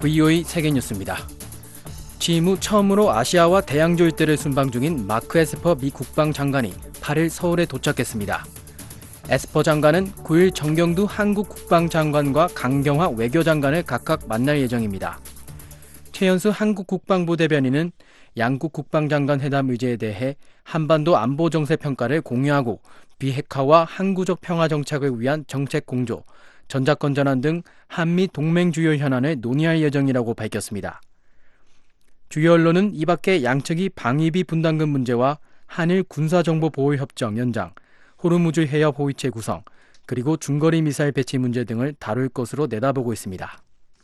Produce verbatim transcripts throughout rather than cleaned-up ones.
브이오에이 세계뉴스입니다. 취임 후 처음으로 아시아와 대양조 일대를 순방 중인 마크 에스퍼 미 국방장관이 팔 일 서울에 도착했습니다. 에스퍼 장관은 구 일 정경두 한국 국방장관과 강경화 외교장관을 각각 만날 예정입니다. 최연수 한국 국방부 대변인은 양국 국방장관 회담 의제에 대해 한반도 안보 정세 평가를 공유하고 비핵화와 항구적 평화 정착을 위한 정책 공조, 전작권 전환 등 한미 동맹 주요 현안을 논의할 예정이라고 밝혔습니다. 주요 언론은 이 밖에 양측이 방위비 분담금 문제와 한일 군사정보보호협정 연장, 호르무즈 해협 호위체 구성, 그리고 중거리 미사일 배치 문제 등을 다룰 것으로 내다보고 있습니다.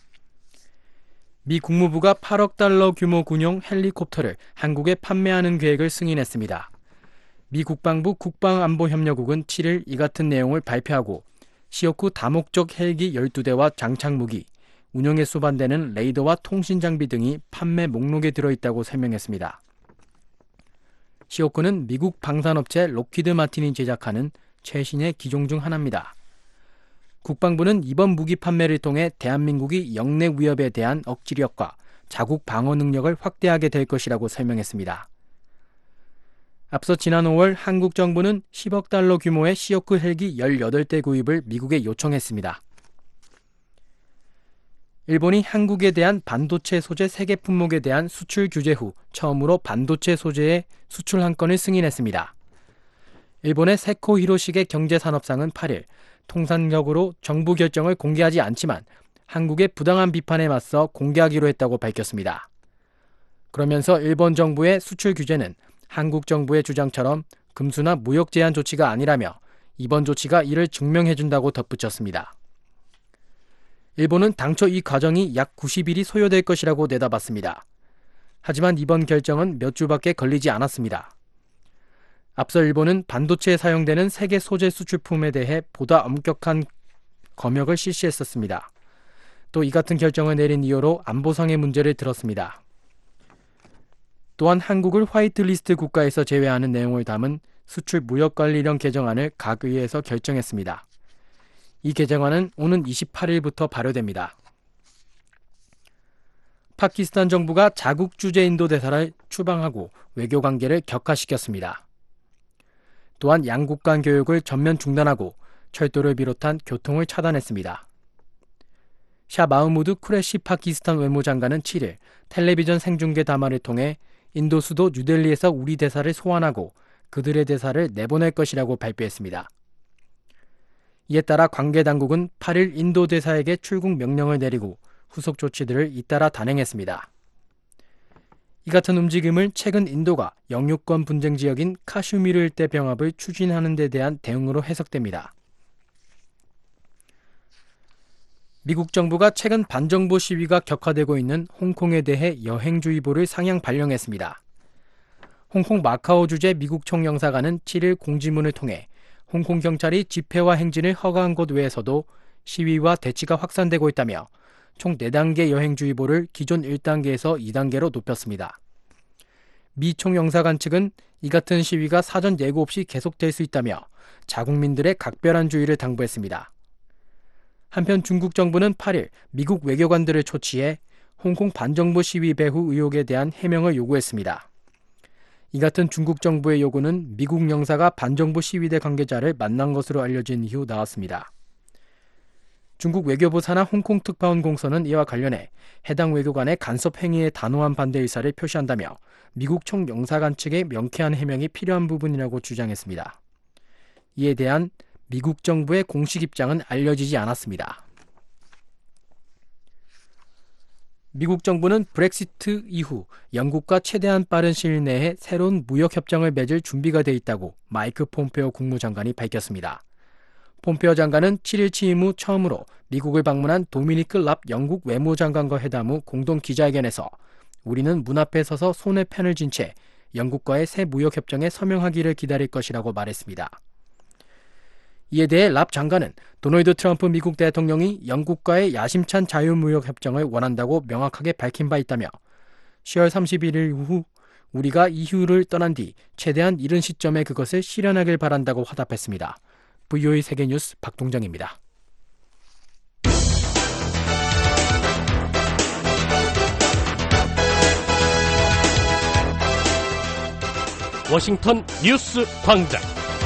미 국무부가 팔억 달러 규모 군용 헬리콥터를 한국에 판매하는 계획을 승인했습니다. 미 국방부 국방안보협력국은 칠 일 이 같은 내용을 발표하고 시오쿠 다목적 헬기 열두 대와 장착무기, 운용에 수반되는 레이더와 통신 장비 등이 판매 목록에 들어있다고 설명했습니다. 시오쿠는 미국 방산업체 록히드 마틴이 제작하는 최신의 기종 중 하나입니다. 국방부는 이번 무기 판매를 통해 대한민국이 영내 위협에 대한 억지력과 자국 방어 능력을 확대하게 될 것이라고 설명했습니다. 앞서 지난 오월 한국 정부는 십억 달러 규모의 시오쿠 헬기 열여덟 대 구입을 미국에 요청했습니다. 일본이 한국에 대한 반도체 소재 세계 품목에 대한 수출 규제 후 처음으로 반도체 소재의 수출 한 건을 승인했습니다. 일본의 세코 히로시게 경제산업상은 팔 일 통상적으로 정부 결정을 공개하지 않지만 한국의 부당한 비판에 맞서 공개하기로 했다고 밝혔습니다. 그러면서 일본 정부의 수출 규제는 한국 정부의 주장처럼 금수나 무역 제한 조치가 아니라며 이번 조치가 이를 증명해준다고 덧붙였습니다. 일본은 당초 이 과정이 약 구십 일이 소요될 것이라고 내다봤습니다. 하지만 이번 결정은 몇 주밖에 걸리지 않았습니다. 앞서 일본은 반도체에 사용되는 세계 소재 수출품에 대해 보다 엄격한 검역을 실시했었습니다. 또 이 같은 결정을 내린 이유로 안보상의 문제를 들었습니다. 또한 한국을 화이트리스트 국가에서 제외하는 내용을 담은 수출 무역관리령 개정안을 각 의회에서 결정했습니다. 이 개정안은 오는 이십팔 일부터 발효됩니다. 파키스탄 정부가 자국 주재 인도 대사를 추방하고 외교관계를 격화시켰습니다. 또한 양국 간 교육을 전면 중단하고 철도를 비롯한 교통을 차단했습니다. 샤 마흐무드 쿠레시 파키스탄 외무장관은 칠 일 텔레비전 생중계 담화를 통해 인도 수도 뉴델리에서 우리 대사를 소환하고 그들의 대사를 내보낼 것이라고 발표했습니다. 이에 따라 관계당국은 팔 일 인도 대사에게 출국 명령을 내리고 후속 조치들을 잇따라 단행했습니다. 이 같은 움직임을 최근 인도가 영유권 분쟁 지역인 카슈미르 일대 병합을 추진하는 데 대한 대응으로 해석됩니다. 미국 정부가 최근 반정부 시위가 격화되고 있는 홍콩에 대해 여행주의보를 상향 발령했습니다. 홍콩 마카오 주재 미국 총영사관은 칠 일 공지문을 통해 홍콩 경찰이 집회와 행진을 허가한 곳 외에서도 시위와 대치가 확산되고 있다며 총 네 단계 여행주의보를 기존 일 단계에서 이 단계로 높였습니다. 미 총영사관 측은 이 같은 시위가 사전 예고 없이 계속될 수 있다며 자국민들의 각별한 주의를 당부했습니다. 한편 중국 정부는 팔 일 미국 외교관들을 초치해 홍콩 반정부 시위 배후 의혹에 대한 해명을 요구했습니다. 이 같은 중국 정부의 요구는 미국 영사가 반정부 시위대 관계자를 만난 것으로 알려진 이후 나왔습니다. 중국 외교부 산하 홍콩 특파원 공서는 이와 관련해 해당 외교관의 간섭 행위에 단호한 반대 의사를 표시한다며 미국 총영사관 측의 명쾌한 해명이 필요한 부분이라고 주장했습니다. 이에 대한 미국 정부의 공식 입장은 알려지지 않았습니다. 미국 정부는 브렉시트 이후 영국과 최대한 빠른 시일 내에 새로운 무역협정을 맺을 준비가 돼 있다고 마이크 폼페오 국무장관이 밝혔습니다. 폼페오 장관은 칠 일 취임 후 처음으로 미국을 방문한 도미니크 랍 영국 외무장관과 회담 후 공동 기자회견에서 우리는 문 앞에 서서 손에 펜을 쥔 채 영국과의 새 무역협정에 서명하기를 기다릴 것이라고 말했습니다. 이에 대해 랍 장관은 도널드 트럼프 미국 대통령이 영국과의 야심찬 자유무역협정을 원한다고 명확하게 밝힌 바 있다며 시월 삼십일 일 후 우리가 이유를 떠난 뒤 최대한 이른 시점에 그것을 실현하길 바란다고 화답했습니다. 브이오에이 세계뉴스 박동정입니다. 워싱턴 뉴스 광장.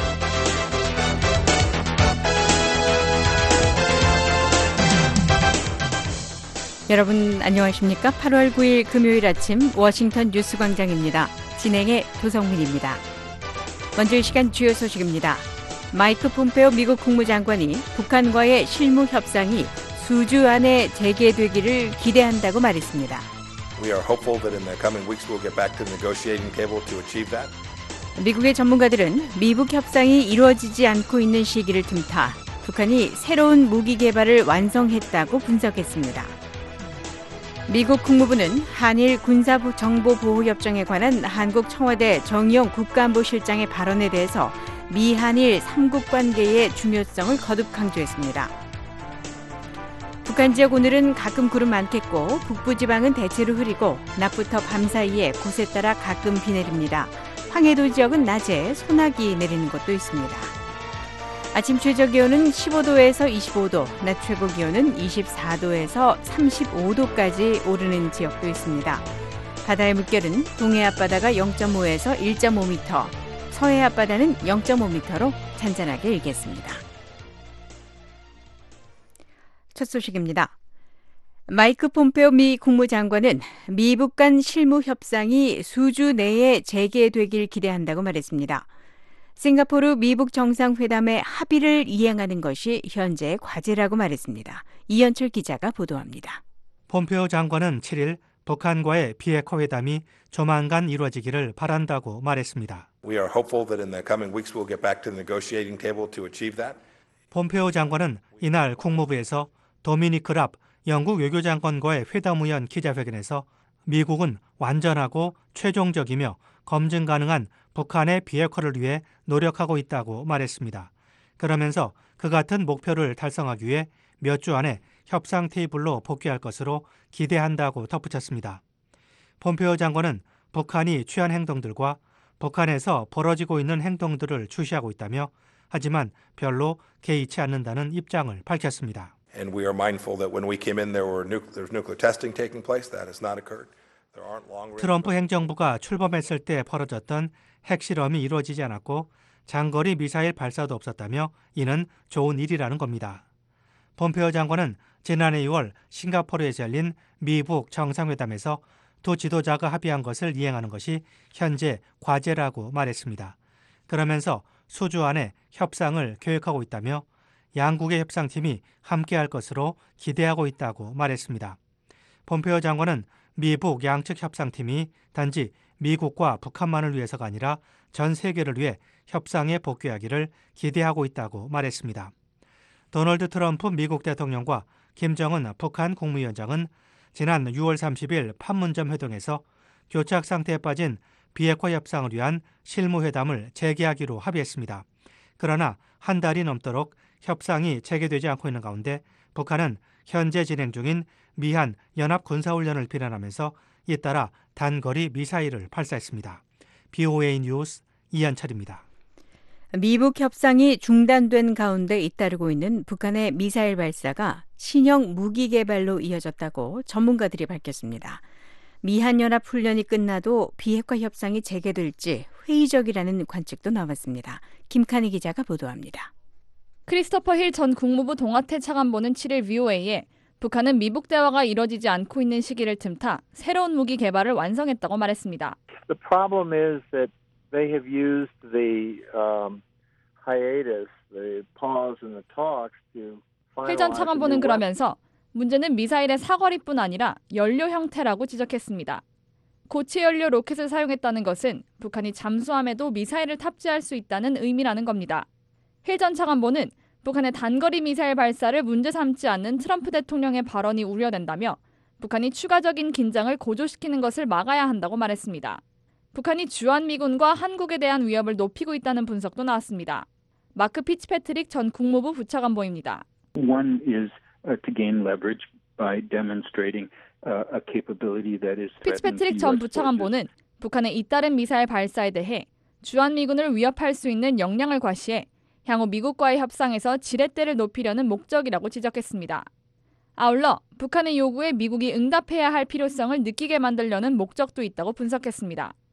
여러분 안녕하십니까? 팔월 구일 금요일 아침 워싱턴 뉴스 광장입니다. 진행의 도성민입니다. 먼저 이 시간 주요 소식입니다. 마이크 폼페오 미국 국무장관이 북한과의 실무 협상이 수주 안에 재개되기를 기대한다고 말했습니다. We are hopeful that in the coming weeks we'll get back to the negotiating table to achieve that. 미국의 전문가들은 미북 협상이 이루어지지 않고 있는 시기를 틈타 북한이 새로운 무기 개발을 완성했다고 분석했습니다. 미국 국무부는 한일 군사정보보호협정에 관한 한국 청와대 정의용 국가안보실장의 발언에 대해서 미한일 삼국 관계의 중요성을 거듭 강조했습니다. 북한 지역 오늘은 가끔 구름 많겠고 북부지방은 대체로 흐리고 낮부터 밤 사이에 곳에 따라 가끔 비 내립니다. 황해도 지역은 낮에 소나기 내리는 곳도 있습니다. 아침 최저기온은 십오도에서 이십오도, 낮 최고기온은 이십사도에서 삼십오도까지 오르는 지역도 있습니다. 바다의 물결은 동해 앞바다가 영점오에서 일점오 미터, 서해 앞바다는 영점오 미터로 잔잔하게 일겠습니다. 첫 소식입니다. 마이크 폼페오 미 국무장관은 미북 간 실무 협상이 수주 내에 재개되길 기대한다고 말했습니다. 싱가포르 미북 정상회담의 합의를 이행하는 것이 현재의 과제라고 말했습니다. 이현철 기자가 보도합니다. 폼페오 장관은 칠일 북한과의 비핵화 회담이 조만간 이루어지기를 바란다고 말했습니다. We are hopeful that in the coming weeks we'll get back to the negotiating table to achieve that. 폼페오 장관은 이날 국무부에서 도미니크 랍 영국 외교장관과의 회담 후연 기자회견에서 미국은 완전하고 최종적이며 검증 가능한 북한의 비핵화를 위해 노력하고 있다고 말했습니다. 그러면서 그 같은 목표를 달성하기 위해 몇 주 안에 협상 테이블로 복귀할 것으로 기대한다고 덧붙였습니다. 폼페오 장관은 북한이 취한 행동들과 북한에서 벌어지고 있는 행동들을 주시하고 있다며 하지만 별로 개의치 않는다는 입장을 밝혔습니다. And we are mindful that when we came in there were nuclear, there was nuclear testing taking place. That has not occurred. There aren't long-range. 트럼프 행정부가 출범했을 때 벌어졌던 핵실험이 이루어지지 않았고 장거리 미사일 발사도 없었다며 이는 좋은 일이라는 겁니다. 폼페오 장관은 지난해 이월 싱가포르에서 열린 미북 정상회담에서 두 지도자가 합의한 것을 이행하는 것이 현재 과제라고 말했습니다. 그러면서 수주 안에 협상을 계획하고 있다며 양국의 협상팀이 함께할 것으로 기대하고 있다고 말했습니다. 폼페오 장관은 미북 양측 협상팀이 단지 미국과 북한만을 위해서가 아니라 전 세계를 위해 협상에 복귀하기를 기대하고 있다고 말했습니다. 도널드 트럼프 미국 대통령과 김정은 북한 국무위원장은 지난 유월 삼십일 판문점 회동에서 교착 상태에 빠진 비핵화 협상을 위한 실무회담을 재개하기로 합의했습니다. 그러나 한 달이 넘도록 협상이 재개되지 않고 있는 가운데 북한은 현재 진행 중인 미한 연합군사훈련을 비난하면서 잇따라 단거리 미사일을 발사했습니다. 비오에이 뉴스 이현철입니다. 미북 협상이 중단된 가운데 잇따르고 있는 북한의 미사일 발사가 신형 무기 개발로 이어졌다고 전문가들이 밝혔습니다. 미한연합훈련이 끝나도 비핵화 협상이 재개될지 회의적이라는 관측도 나왔습니다. 김칸희 기자가 보도합니다. 크리스토퍼 힐 전 국무부 동아태 차관보는 칠일 브이오에이에 북한은 미북 대화가 이뤄지지 않고 있는 시기를 틈타 새로운 무기 개발을 완성했다고 말했습니다. The problem is that they have used the um, hiatus, the pause in the talks to 힐 전 차관보는 그러면서 문제는 미사일의 사거리뿐 아니라 연료 형태라고 지적했습니다. 고체 연료 로켓을 사용했다는 것은 북한이 잠수함에도 미사일을 탑재할 수 있다는 의미라는 겁니다. 힐 전 차관보는 북한의 단거리 미사일 발사를 문제 삼지 않는 트럼프 대통령의 발언이 우려된다며 북한이 추가적인 긴장을 고조시키는 것을 막아야 한다고 말했습니다. 북한이 주한미군과 한국에 대한 위협을 높이고 있다는 분석도 나왔습니다. 마크 피츠패트릭 전 국무부 부차관보입니다. One is to gain leverage by demonstrating a capability that is 피츠패트릭 전 부차관보는 북한의 잇따른 미사일 발사에 대해 주한미군을 위협할 수 있는 역량을 과시해 향후 미국과의 협상에서 지렛대를 높이려는 목적이라고 지적했습니다. 아울러 북한의 요구에 미국이 응답해야 할 필요성을 느끼게 만들려는 목적도 있다고 분석했습니다.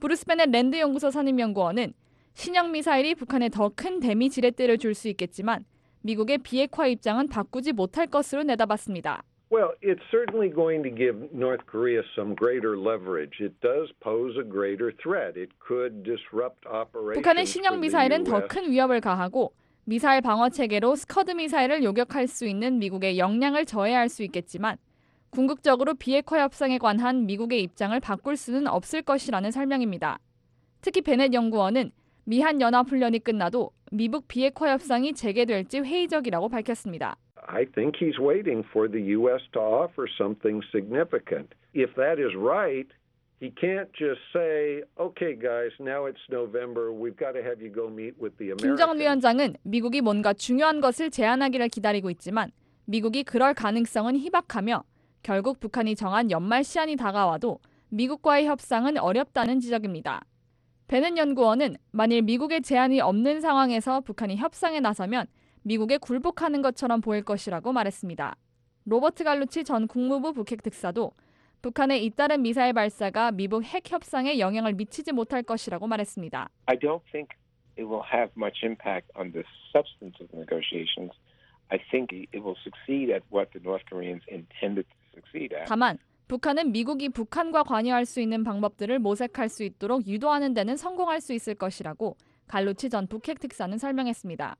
브루스 베넷 랜드 연구소 선임연구원은 신형 미사일이 북한에 더 큰 대미 지렛대를 줄 수 있겠지만 미국의 비핵화 입장은 바꾸지 못할 것으로 내다봤습니다. Well, it's certainly going to give North Korea some greater leverage. It does pose a greater threat. It could disrupt operations. 북한의 신형 from the 미사일은 더 U S. 큰 위협을 가하고 미사일 방어 체계로 스커드 미사일을 요격할 수 있는 미국의 역량을 저해할 수 있겠지만 궁극적으로 비핵화 협상에 관한 미국의 입장을 바꿀 수는 없을 것이라는 설명입니다. 특히 베넷 연구원은 미한 연합훈련이 끝나도 미북 비핵화 협상이 재개될지 회의적이라고 밝혔습니다. I think he's waiting for the U S to offer something significant. If that is right, he can't just say, "Okay, guys, now it's November. We've got to have you go meet with the Americans." 김정은 위원장은 미국이 뭔가 중요한 것을 제안하기를 기다리고 있지만 미국이 그럴 가능성은 희박하며 결국 북한이 정한 연말 시한이 다가와도 미국과의 협상은 어렵다는 지적입니다. 베넷 연구원은 만일 미국의 제안이 없는 상황에서 북한이 협상에 나서면 미국에 굴복하는 것처럼 보일 것이라고 말했습니다. 로버트 갈루치 전 국무부 북핵 특사도 북한의 잇따른 미사일 발사가 미북 핵 협상에 영향을 미치지 못할 것이라고 말했습니다. I don't think it will have much impact on the substance of the negotiations. I think it will succeed at what the North Koreans intended to succeed at. 다만 북한은 미국이 북한과 관여할 수 있는 방법들을 모색할 수 있도록 유도하는 데는 성공할 수 있을 것이라고 갈루치 전 북핵 특사는 설명했습니다.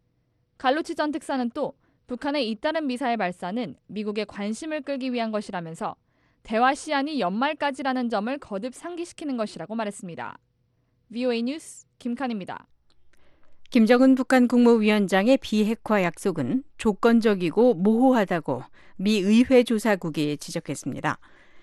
갈루치 전 특사는 또 북한의 잇따른 미사일 발사는 미국의 관심을 끌기 위한 것이라면서 대화 시한이 연말까지라는 점을 거듭 상기시키는 것이라고 말했습니다. 브이오에이 뉴스 김칸입니다. 김정은 북한 국무위원장의 비핵화 약속은 조건적이고 모호하다고 미 의회 조사국이 지적했습니다.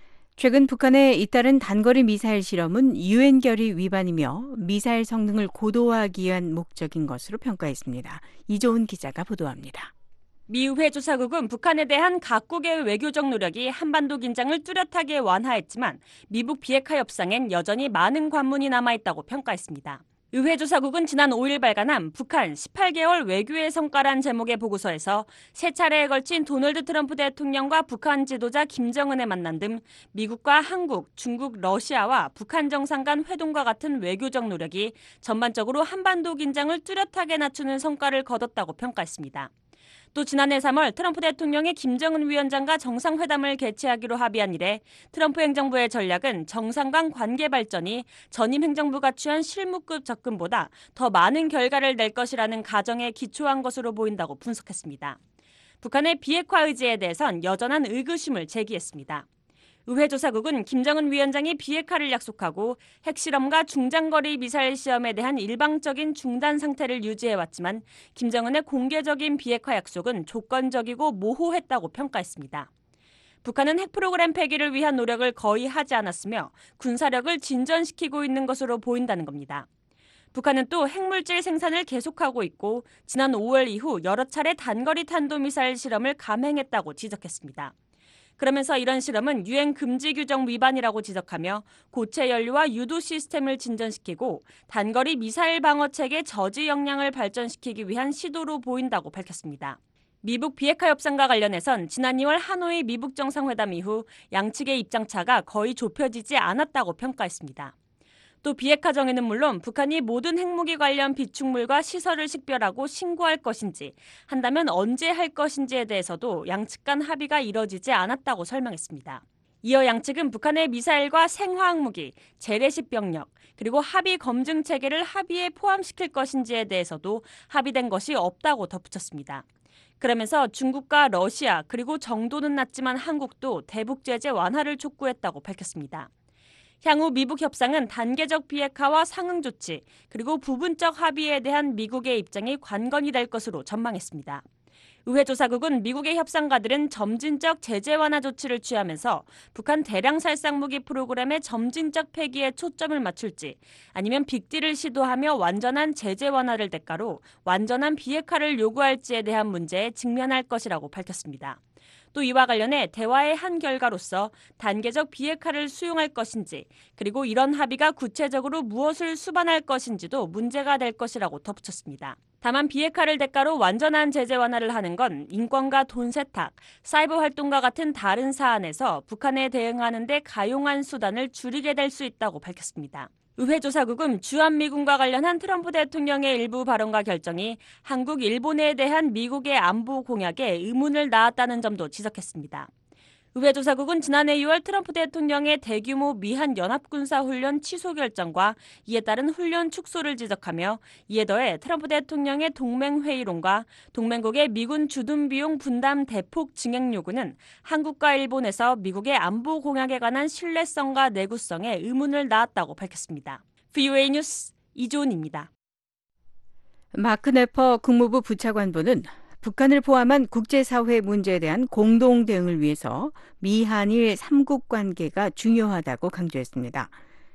최근 북한의 잇따른 단거리 미사일 실험은 유엔 결의 위반이며 미사일 성능을 고도화하기 위한 목적인 것으로 평가했습니다. 이조은 기자가 보도합니다. 미 의회 조사국은 북한에 대한 각국의 외교적 노력이 한반도 긴장을 뚜렷하게 완화했지만 미북 비핵화 협상엔 여전히 많은 관문이 남아있다고 평가했습니다. 의회 조사국은 지난 오일 발간한 북한 십팔 개월 외교의 성과란 제목의 보고서에서 세 차례에 걸친 도널드 트럼프 대통령과 북한 지도자 김정은의 만남 등 미국과 한국, 중국, 러시아와 북한 정상 간 회동과 같은 외교적 노력이 전반적으로 한반도 긴장을 뚜렷하게 낮추는 성과를 거뒀다고 평가했습니다. 또 지난해 삼월 트럼프 대통령이 김정은 위원장과 정상회담을 개최하기로 합의한 이래 트럼프 행정부의 전략은 정상 간 관계 발전이 전임 행정부가 취한 실무급 접근보다 더 많은 결과를 낼 것이라는 가정에 기초한 것으로 보인다고 분석했습니다. 북한의 비핵화 의지에 대해선 여전한 의구심을 제기했습니다. 의회 조사국은 김정은 위원장이 비핵화를 약속하고 핵실험과 중장거리 미사일 시험에 대한 일방적인 중단 상태를 유지해왔지만 김정은의 공개적인 비핵화 약속은 조건적이고 모호했다고 평가했습니다. 북한은 핵 프로그램 폐기를 위한 노력을 거의 하지 않았으며 군사력을 진전시키고 있는 것으로 보인다는 겁니다. 북한은 또 핵물질 생산을 계속하고 있고 지난 오월 이후 여러 차례 단거리 탄도미사일 실험을 감행했다고 지적했습니다. 그러면서 이런 실험은 유엔 금지 규정 위반이라고 지적하며 고체 연료와 유도 시스템을 진전시키고 단거리 미사일 방어 체계 저지 역량을 발전시키기 위한 시도로 보인다고 밝혔습니다. 미북 비핵화 협상과 관련해선 지난 이월 하노이 미북 정상회담 이후 양측의 입장차가 거의 좁혀지지 않았다고 평가했습니다. 또 비핵화 정의는 물론 북한이 모든 핵무기 관련 비축물과 시설을 식별하고 신고할 것인지, 한다면 언제 할 것인지에 대해서도 양측 간 합의가 이뤄지지 않았다고 설명했습니다. 이어 양측은 북한의 미사일과 생화학무기, 재래식 병력, 그리고 합의 검증 체계를 합의에 포함시킬 것인지에 대해서도 합의된 것이 없다고 덧붙였습니다. 그러면서 중국과 러시아, 그리고 정도는 낮지만 한국도 대북 제재 완화를 촉구했다고 밝혔습니다. 향후 미북 협상은 단계적 비핵화와 상응 조치, 그리고 부분적 합의에 대한 미국의 입장이 관건이 될 것으로 전망했습니다. 의회 조사국은 미국의 협상가들은 점진적 제재 완화 조치를 취하면서 북한 대량 살상 무기 프로그램의 점진적 폐기에 초점을 맞출지, 아니면 빅딜을 시도하며 완전한 제재 완화를 대가로 완전한 비핵화를 요구할지에 대한 문제에 직면할 것이라고 밝혔습니다. 또 이와 관련해 대화의 한 결과로서 단계적 비핵화를 수용할 것인지, 그리고 이런 합의가 구체적으로 무엇을 수반할 것인지도 문제가 될 것이라고 덧붙였습니다. 다만 비핵화를 대가로 완전한 제재 완화를 하는 건 인권과 돈 세탁, 사이버 활동과 같은 다른 사안에서 북한에 대응하는 데 가용한 수단을 줄이게 될 수 있다고 밝혔습니다. 의회 조사국은 주한미군과 관련한 트럼프 대통령의 일부 발언과 결정이 한국, 일본에 대한 미국의 안보 공약에 의문을 낳았다는 점도 지적했습니다. 의회 조사국은 지난해 유월 트럼프 대통령의 대규모 미한 연합군사훈련 취소 결정과 이에 따른 훈련 축소를 지적하며 이에 더해 트럼프 대통령의 동맹회의론과 동맹국의 미군 주둔 비용 분담 대폭 증액 요구는 한국과 일본에서 미국의 안보 공약에 관한 신뢰성과 내구성에 의문을 낳았다고 밝혔습니다. 브이오에이 뉴스 이조은입니다. 마크 네퍼 국무부 부차관보는 북한을 포함한 국제사회 문제에 대한 공동 대응을 위해서 미한일 삼국 관계가 중요하다고 강조했습니다.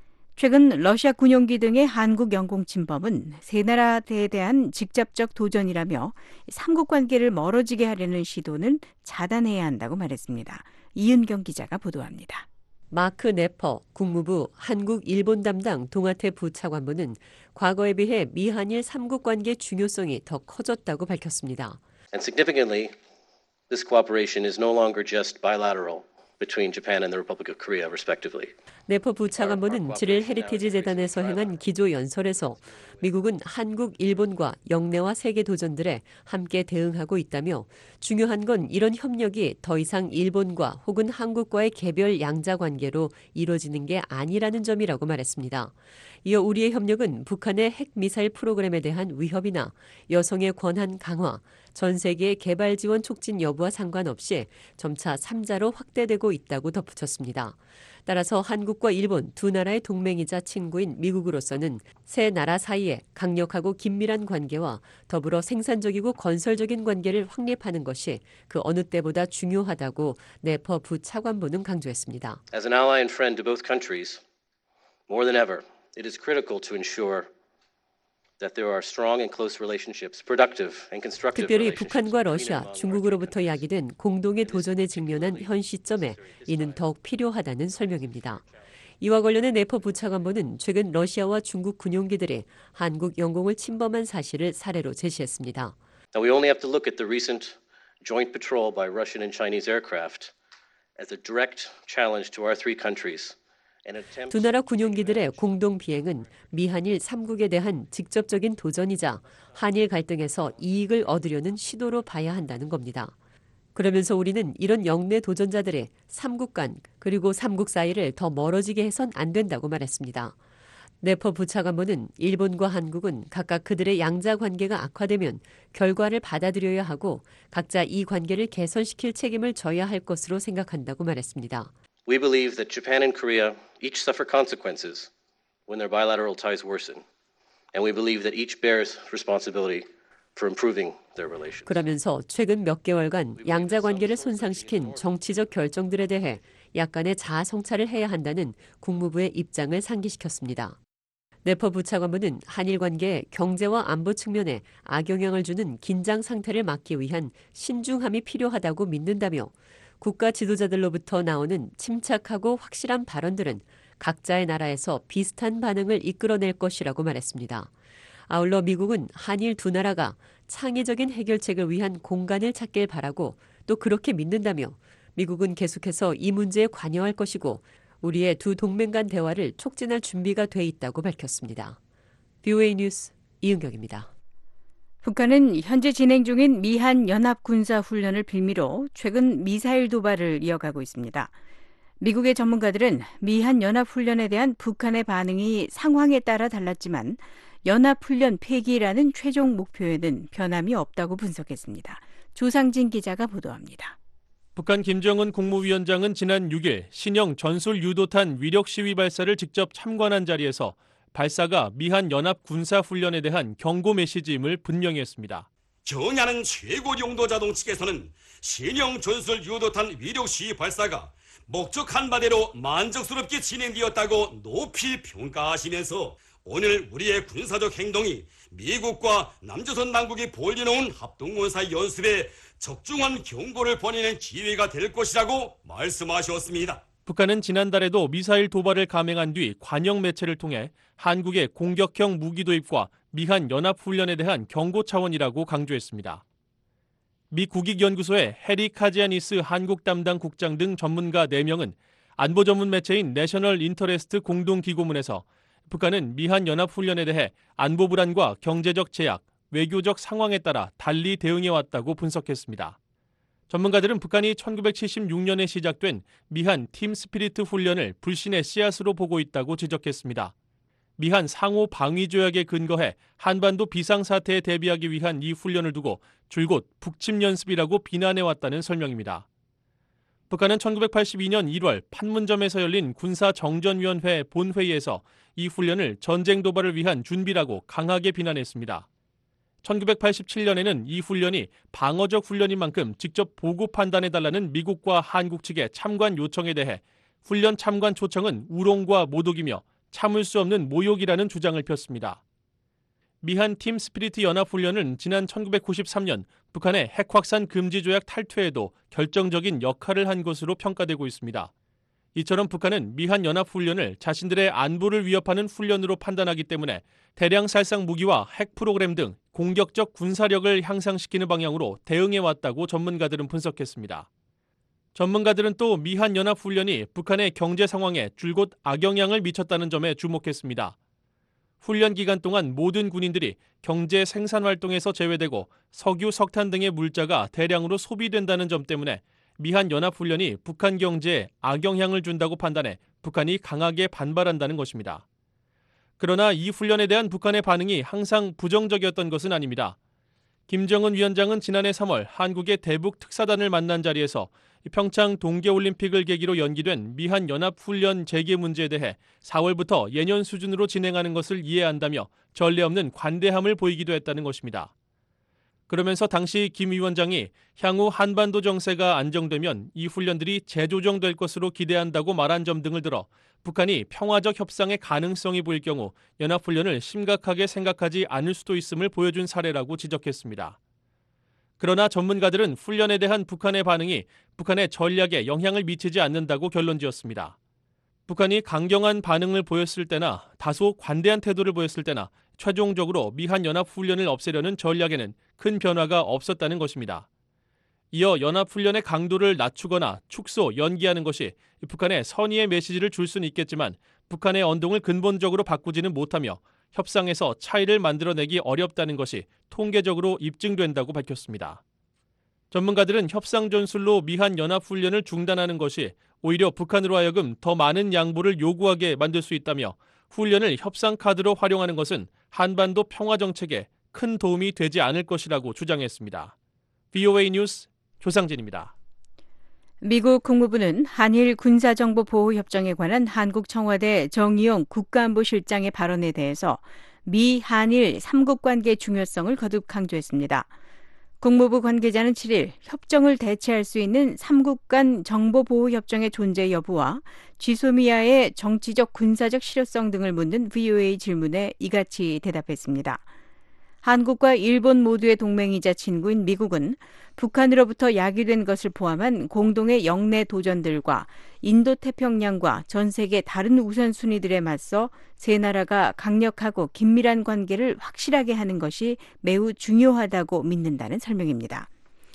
최근 러시아 군용기 등의 한국 영공 침범은 세 나라에 대한 직접적 도전이라며 삼국 관계를 멀어지게 하려는 시도는 차단해야 한다고 말했습니다. 이은경 기자가 보도합니다. 마크 네퍼 국무부 한국-일본 담당 동아태 부차관보는 과거에 비해 미한일 삼국 관계 중요성이 더 커졌다고 밝혔습니다. And significantly, this cooperation is no longer just bilateral between Japan and the Republic of Korea, respectively. 네퍼 부차관보는 칠일 헤리티지 재단에서 행한 기조 연설에서 미국은 한국, 일본과 영내와 세계 도전들에 함께 대응하고 있다며 중요한 건 이런 협력이 더 이상 일본과 혹은 한국과의 개별 양자 관계로 이루어지는 게 아니라는 점이라고 말했습니다. 이어 우리의 협력은 북한의 핵미사일 프로그램에 대한 위협이나 여성의 권한 강화, 전 세계의 개발 지원 촉진 여부와 상관없이 점차 삼자로 확대되고 있다고 덧붙였습니다. 따라서 한국과 일본 두 나라의 동맹이자 친구인 미국으로서는 세 나라 사이에 강력하고 긴밀한 관계와 더불어 생산적이고 건설적인 관계를 확립하는 것이 그 어느 때보다 중요하다고 네퍼 부차관보는 강조했습니다. As an ally and friend to both countries, more than ever, it is critical to ensure that there are strong and close relationships, productive and constructive 특별히 relationships. 북한과 러시아, 중국으로부터 야기된 공동의 도전에 직면한 현 시점에 이는 더욱 필요하다는 설명입니다. 이와 관련해 네퍼 부차관보는 최근 러시아와 중국 군용기들이 한국 영공을 침범한 사실을 사례로 제시했습니다. Now we only have to look at the recent joint patrol by Russian and Chinese aircraft as a direct challenge to our three countries. 두 나라 군용기들의 공동 비행은 미한일 삼국에 대한 직접적인 도전이자 한일 갈등에서 이익을 얻으려는 시도로 봐야 한다는 겁니다. 그러면서 우리는 이런 영내 도전자들이 삼국 간 그리고 삼국 사이를 더 멀어지게 해선 안 된다고 말했습니다. 네퍼 부차관보는 일본과 한국은 각각 그들의 양자 관계가 악화되면 결과를 받아들여야 하고 각자 이 관계를 개선시킬 책임을 져야 할 것으로 생각한다고 말했습니다. We believe that Japan and Korea each suffer consequences when their bilateral ties worsen, and we believe that each bears responsibility for improving their relations. 그러면서 최근 몇 개월간 양자 관계를 손상시킨 정치적 결정들에 대해 약간의 자아 성찰을 해야 한다는 국무부의 입장을 상기시켰습니다. 네퍼 부차관보는 한일 관계의 경제와 안보 측면에 악영향을 주는 긴장 상태를 막기 위한 신중함이 필요하다고 믿는다며 국가 지도자들로부터 나오는 침착하고 확실한 발언들은 각자의 나라에서 비슷한 반응을 이끌어낼 것이라고 말했습니다. 아울러 미국은 한일 두 나라가 창의적인 해결책을 위한 공간을 찾길 바라고 또 그렇게 믿는다며 미국은 계속해서 이 문제에 관여할 것이고 우리의 두 동맹 간 대화를 촉진할 준비가 돼 있다고 밝혔습니다. 브이오에이 뉴스 이은경입니다. 북한은 현재 진행 중인 미한 연합 군사 훈련을 빌미로 최근 미사일 도발을 이어가고 있습니다. 미국의 전문가들은 미한 연합 훈련에 대한 북한의 반응이 상황에 따라 달랐지만 연합 훈련 폐기라는 최종 목표에는 변함이 없다고 분석했습니다. 조상진 기자가 보도합니다. 북한 김정은 국무위원장은 지난 육일 신형 전술 유도탄 위력 시위 발사를 직접 참관한 자리에서 발사가 미한 연합 군사 훈련에 대한 경고 메시지임을 분명히 했습니다. 경야는 최고 용도자동 측에서는 신형 전술 유도탄 위력 시위 발사가 목적한 바대로 만족스럽게 진행되었다고 높이 평가하시면서 오늘 우리의 군사적 행동이 미국과 남조선 당국이 벌여놓은 합동군사 연습에 적중한 경고를 보내는 기회가 될 것이라고 말씀하셨습니다. 북한은 지난달에도 미사일 도발을 감행한 뒤 관영 매체를 통해 한국의 공격형 무기 도입과 미한 연합훈련에 대한 경고 차원이라고 강조했습니다. 미 국익연구소의 해리 카지아니스 한국 담당 국장 등 전문가 네 명은 안보 전문 매체인 내셔널 인터레스트 공동기고문에서 북한은 미한 연합훈련에 대해 안보 불안과 경제적 제약, 외교적 상황에 따라 달리 대응해왔다고 분석했습니다. 전문가들은 북한이 천구백칠십육 년에 시작된 미한 팀 스피리트 훈련을 불신의 씨앗으로 보고 있다고 지적했습니다. 미한 상호 방위 조약에 근거해 한반도 비상사태에 대비하기 위한 이 훈련을 두고 줄곧 북침 연습이라고 비난해왔다는 설명입니다. 북한은 천구백팔십이 년 일월 판문점에서 열린 군사정전위원회 본회의에서 이 훈련을 전쟁 도발을 위한 준비라고 강하게 비난했습니다. 천구백팔십칠 년에는 이 훈련이 방어적 훈련인 만큼 직접 보고 판단해달라는 미국과 한국 측의 참관 요청에 대해 훈련 참관 초청은 우롱과 모독이며 참을 수 없는 모욕이라는 주장을 폈습니다. 미한 팀 스피리트 연합훈련은 지난 천구백구십삼 년 북한의 핵 확산 금지 조약 탈퇴에도 결정적인 역할을 한 것으로 평가되고 있습니다. 이처럼 북한은 미한 연합훈련을 자신들의 안보를 위협하는 훈련으로 판단하기 때문에 대량 살상 무기와 핵 프로그램 등 공격적 군사력을 향상시키는 방향으로 대응해왔다고 전문가들은 분석했습니다. 전문가들은 또 미한 연합훈련이 북한의 경제 상황에 줄곧 악영향을 미쳤다는 점에 주목했습니다. 훈련 기간 동안 모든 군인들이 경제 생산 활동에서 제외되고 석유, 석탄 등의 물자가 대량으로 소비된다는 점 때문에 미한 연합훈련이 북한 경제에 악영향을 준다고 판단해 북한이 강하게 반발한다는 것입니다. 그러나 이 훈련에 대한 북한의 반응이 항상 부정적이었던 것은 아닙니다. 김정은 위원장은 지난해 삼월 한국의 대북 특사단을 만난 자리에서 평창 동계올림픽을 계기로 연기된 미한 연합훈련 재개 문제에 대해 사월부터 예년 수준으로 진행하는 것을 이해한다며 전례 없는 관대함을 보이기도 했다는 것입니다. 그러면서 당시 김 위원장이 향후 한반도 정세가 안정되면 이 훈련들이 재조정될 것으로 기대한다고 말한 점 등을 들어 북한이 평화적 협상의 가능성이 보일 경우 연합훈련을 심각하게 생각하지 않을 수도 있음을 보여준 사례라고 지적했습니다. 그러나 전문가들은 훈련에 대한 북한의 반응이 북한의 전략에 영향을 미치지 않는다고 결론지었습니다. 북한이 강경한 반응을 보였을 때나 다소 관대한 태도를 보였을 때나 최종적으로 미한 연합훈련을 없애려는 전략에는 큰 변화가 없었다는 것입니다. 이어 연합훈련의 강도를 낮추거나 축소, 연기하는 것이 북한에 선의의 메시지를 줄 수는 있겠지만 북한의 언동을 근본적으로 바꾸지는 못하며 협상에서 차이를 만들어내기 어렵다는 것이 통계적으로 입증된다고 밝혔습니다. 전문가들은 협상 전술로 미한 연합훈련을 중단하는 것이 오히려 북한으로 하여금 더 많은 양보를 요구하게 만들 수 있다며 훈련을 협상 카드로 활용하는 것은 한반도 평화 정책에 큰 도움이 되지 않을 것이라고 주장했습니다. 브이오에이 뉴스 조상진입니다. 미국 국무부는 한일 군사정보보호협정에 관한 한국 청와대 정의용 국가안보실장의 발언에 대해서 미, 한일 삼국 관계의 중요성을 거듭 강조했습니다. 국무부 관계자는 칠 일 협정을 대체할 수 있는 삼국 간 정보보호협정의 존재 여부와 지소미아의 정치적 군사적 실효성 등을 묻는 브이오에이 질문에 이같이 대답했습니다. 한국과 일본 모두의 동맹이자 친구인 미국은 북한으로부터 야기된 것을 포함한 공동의 영내 도전들과 인도태평양과 전 세계 다른 우선순위들에 맞서 세 나라가 강력하고 긴밀한 관계를 확실하게 하는 것이 매우 중요하다고 믿는다는 설명입니다.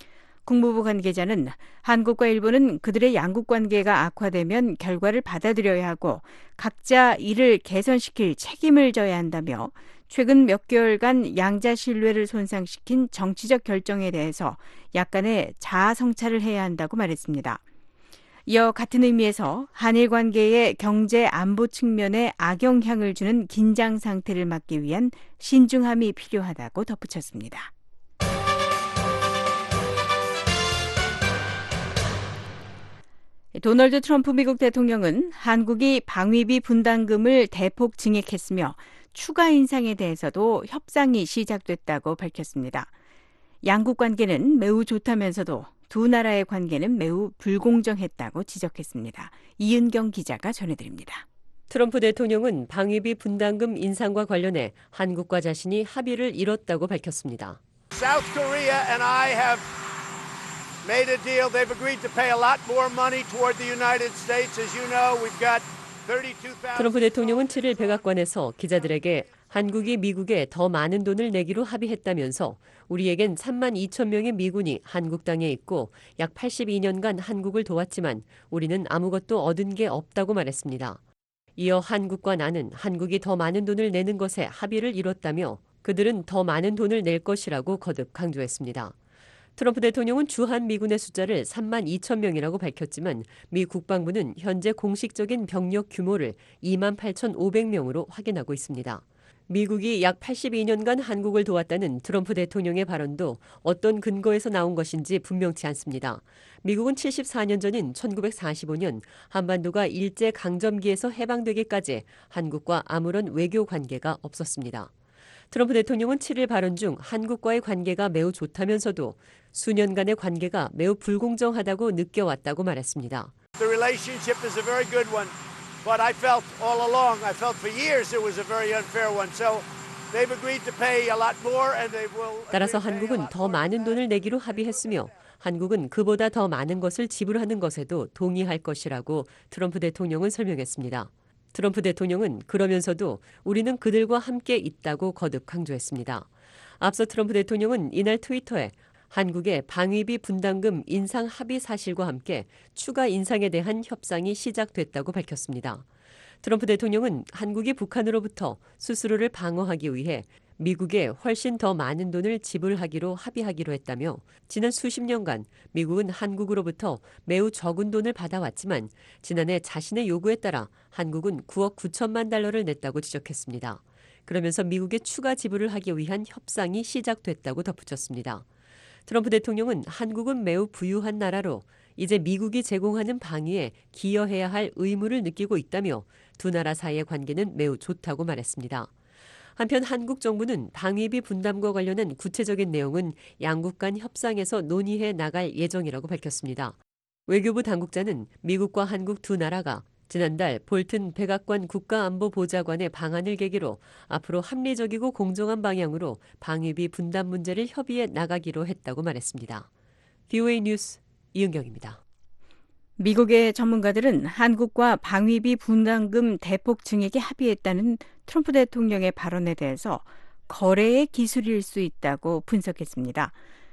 국무부 관계자는 한국과 일본은 그들의 양국 관계가 악화되면 결과를 받아들여야 하고 각자 이를 개선시킬 책임을 져야 한다며 최근 몇 개월간 양자 신뢰를 손상시킨 정치적 결정에 대해서 약간의 자아 성찰을 해야 한다고 말했습니다. 이어 같은 의미에서 한일 관계의 경제 안보 측면에 악영향을 주는 긴장 상태를 막기 위한 신중함이 필요하다고 덧붙였습니다. 도널드 트럼프 미국 대통령은 한국이 방위비 분담금을 대폭 증액했으며 추가 인상에 대해서도 협상이 시작됐다고 밝혔습니다. 양국 관계는 매우 좋다면서도 두 나라의 관계는 매우 불공정했다고 지적했습니다. 이은경 기자가 전해드립니다. 트럼프 대통령은 방위비 분담금 인상과 관련해 한국과 자신이 합의를 이뤘다고 밝혔습니다. South Korea and I have made a deal. They've agreed to pay a lot more money toward the United States. As you know, we've got 트럼프 대통령은 칠 일 백악관에서 기자들에게 한국이 미국에 더 많은 돈을 내기로 합의했다면서 우리에겐 삼만 이천 명의 미군이 한국 땅에 있고 약 팔십이 년간 한국을 도왔지만 우리는 아무것도 얻은 게 없다고 말했습니다. 이어 한국과 나는 한국이 더 많은 돈을 내는 것에 합의를 이뤘다며 그들은 더 많은 돈을 낼 것이라고 거듭 강조했습니다. 트럼프 대통령은 주한 미군의 숫자를 삼만 이천 명이라고 밝혔지만 미 국방부는 현재 공식적인 병력 규모를 이만 팔천오백 명으로 확인하고 있습니다. 미국이 약 팔십이 년간 한국을 도왔다는 트럼프 대통령의 발언도 어떤 근거에서 나온 것인지 분명치 않습니다. 미국은 칠십사 년 전인 천구백사십오 년 한반도가 일제강점기에서 해방되기까지 한국과 아무런 외교 관계가 없었습니다. 트럼프 대통령은 칠 일 발언 중 한국과의 관계가 매우 좋다면서도 수년간의 관계가 매우 불공정하다고 느껴왔다고 말했습니다. The relationship is a very good one, but I felt all along, I felt for years it was a very unfair one. So they've agreed to pay a lot more and they will. 따라서 한국은 더 많은 돈을 내기로 합의했으며 한국은 그보다 더 많은 것을 지불하는 것에도 동의할 것이라고 트럼프 대통령은 설명했습니다. 트럼프 대통령은 그러면서도 우리는 그들과 함께 있다고 거듭 강조했습니다. 앞서 트럼프 대통령은 이날 트위터에 한국의 방위비 분담금 인상 합의 사실과 함께 추가 인상에 대한 협상이 시작됐다고 밝혔습니다. 트럼프 대통령은 한국이 북한으로부터 수수료를 방어하기 위해 미국에 훨씬 더 많은 돈을 지불하기로 합의하기로 했다며 지난 수십 년간 미국은 한국으로부터 매우 적은 돈을 받아왔지만 지난해 자신의 요구에 따라 한국은 구억 구천만 달러를 냈다고 지적했습니다. 그러면서 미국의 추가 지불을 하기 위한 협상이 시작됐다고 덧붙였습니다. 트럼프 대통령은 한국은 매우 부유한 나라로 이제 미국이 제공하는 방위에 기여해야 할 의무를 느끼고 있다며 두 나라 사이의 관계는 매우 좋다고 말했습니다. 한편 한국 정부는 방위비 분담과 관련한 구체적인 내용은 양국 간 협상에서 논의해 나갈 예정이라고 밝혔습니다. 외교부 당국자는 미국과 한국 두 나라가 지난달 볼튼 백악관 국가안보보좌관의 방한을 계기로 앞으로 합리적이고 공정한 방향으로 방위비 분담 문제를 협의해 나가기로 했다고 말했습니다. 브이오에이 뉴스 이은경입니다. 미국의 전문가들은 한국과 방위비 분담금 대폭 증액에 합의했다는 트럼프 대통령의 발언에 대해서 거래의 기술일 수 있다고 분석했습니다.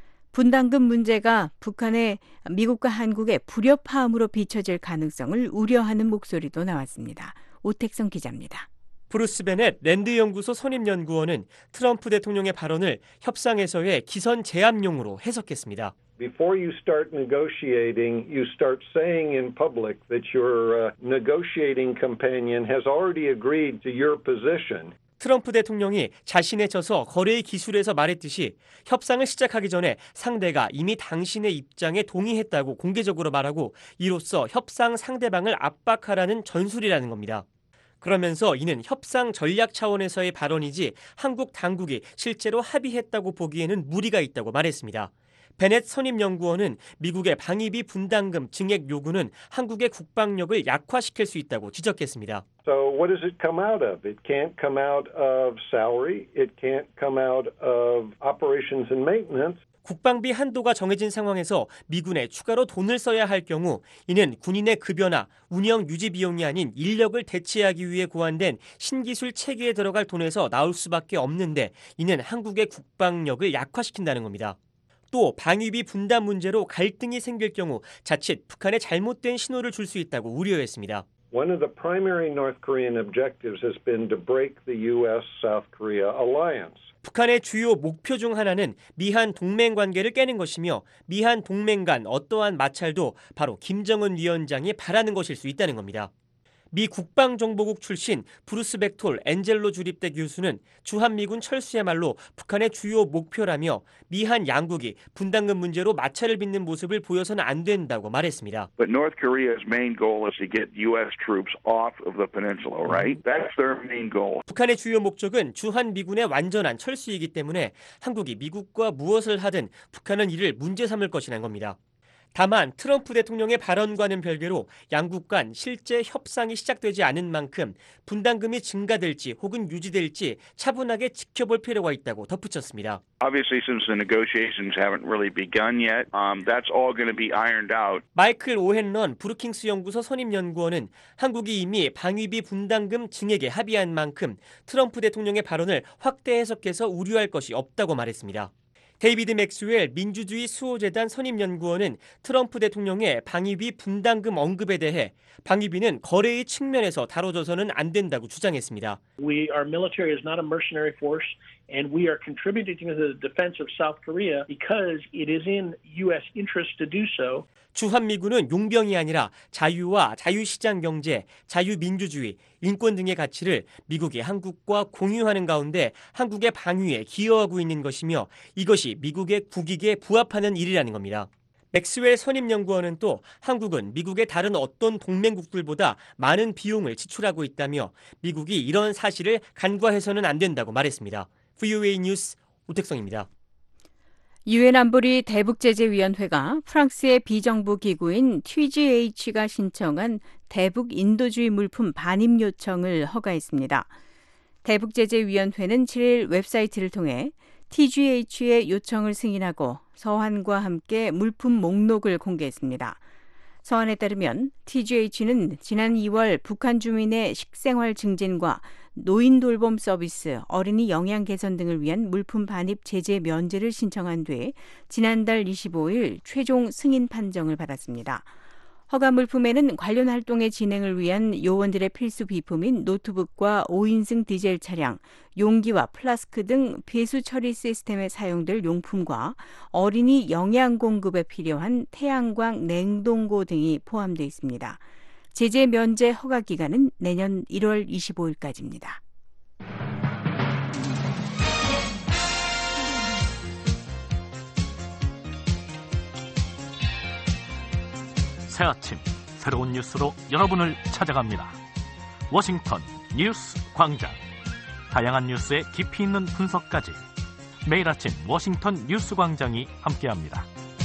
분담금 문제가 북한의 미국과 한국의 불협화음으로 비춰질 가능성을 우려하는 목소리도 나왔습니다. 오택성 기자입니다. 브루스 베넷 랜드 연구소 선임 연구원은 트럼프 대통령의 발언을 협상에서의 기선 제압용으로 해석했습니다. Before you start negotiating, you start saying in public that your uh, negotiating companion has already agreed to your position. 트럼프 대통령이 자신의 저서 거래의 기술에서 말했듯이 협상을 시작하기 전에 상대가 이미 당신의 입장에 동의했다고 공개적으로 말하고 이로써 협상 상대방을 압박하라는 전술이라는 겁니다. 그러면서 이는 협상 전략 차원에서의 발언이지 한국 당국이 실제로 합의했다고 보기에는 무리가 있다고 말했습니다. 베넷 선임연구원은 미국의 방위비 분담금 증액 요구는 한국의 국방력을 약화시킬 수 있다고 지적했습니다. So what does it come out of? It can't come out of salary. It can't come out of operations and maintenance. 국방비 한도가 정해진 상황에서 미군에 추가로 돈을 써야 할 경우 이는 군인의 급여나 운영 유지 비용이 아닌 인력을 대체하기 위해 고안된 신기술 체계에 들어갈 돈에서 나올 수밖에 없는데 이는 한국의 국방력을 약화시킨다는 겁니다. 또 방위비 분담 문제로 갈등이 생길 경우 자칫 북한에 잘못된 신호를 줄 수 있다고 우려했습니다. One of the primary North Korean objectives has been to break the U S-South Korea alliance. 북한의 주요 목표 중 하나는 미한 동맹 관계를 깨는 것이며 미한 동맹 간 어떠한 마찰도 바로 김정은 위원장이 바라는 것일 수 있다는 겁니다. 미 국방정보국 출신 브루스 벡톨 엔젤로 주립대 교수는 주한미군 철수의 말로 북한의 주요 목표라며 미한 양국이 분담금 문제로 마찰을 빚는 모습을 보여서는 안 된다고 말했습니다. But North Korea's main goal is to get U S troops off of the peninsula, right? That's their main goal. 북한의 주요 목적은 주한미군의 완전한 철수이기 때문에 한국이 미국과 무엇을 하든 북한은 이를 문제 삼을 것이란 겁니다. 다만 트럼프 대통령의 발언과는 별개로 양국 간 실제 협상이 시작되지 않은 만큼 분담금이 증가될지 혹은 유지될지 차분하게 지켜볼 필요가 있다고 덧붙였습니다. Obviously, since the negotiations haven't really begun yet, um, that's all going to be ironed out. 마이클 오헨런 브루킹스 연구소 선임 연구원은 한국이 이미 방위비 분담금 증액에 합의한 만큼 트럼프 대통령의 발언을 확대 해석해서 우려할 것이 없다고 말했습니다. 데이비드 맥스웰 민주주의 수호재단 선임연구원은 트럼프 대통령의 방위비 분담금 언급에 대해 방위비는 거래의 측면에서 다뤄져서는 안 된다고 주장했습니다. We, our military is not a mercenary force, and we are contributing to the defense of South Korea because it is in U S interest to do so. 주한미군은 용병이 아니라 자유와 자유시장 경제, 자유민주주의, 인권 등의 가치를 미국이 한국과 공유하는 가운데 한국의 방위에 기여하고 있는 것이며 이것이 미국의 국익에 부합하는 일이라는 겁니다. 맥스웰 선임연구원은 또 한국은 미국의 다른 어떤 동맹국들보다 많은 비용을 지출하고 있다며 미국이 이런 사실을 간과해서는 안 된다고 말했습니다. 브이오에이 뉴스 오택성입니다. 유엔 안보리 대북제재위원회가 프랑스의 비정부 기구인 티지에이치가 신청한 대북 인도주의 물품 반입 요청을 허가했습니다. 대북제재위원회는 칠일 웹사이트를 통해 티지에이치의 요청을 승인하고 서한과 함께 물품 목록을 공개했습니다. 서한에 따르면 티지에이치는 지난 이월 북한 주민의 식생활 증진과 노인 돌봄 서비스, 어린이 영양 개선 등을 위한 물품 반입 제재 면제를 신청한 뒤 지난달 이십오일 최종 승인 판정을 받았습니다. 허가 물품에는 관련 활동의 진행을 위한 요원들의 필수 비품인 노트북과 오인승 디젤 차량, 용기와 플라스크 등 배수 처리 시스템에 사용될 용품과 어린이 영양 공급에 필요한 태양광 냉동고 등이 포함되어 있습니다. 제재 면제 허가 기간은 내년 일월 이십오일까지입니다. 새 아침 새로운 뉴스로 여러분을 찾아갑니다. 워싱턴 뉴스 광장. 다양한 뉴스의 깊이 있는 분석까지 매일 아침 워싱턴 뉴스 광장이 함께합니다.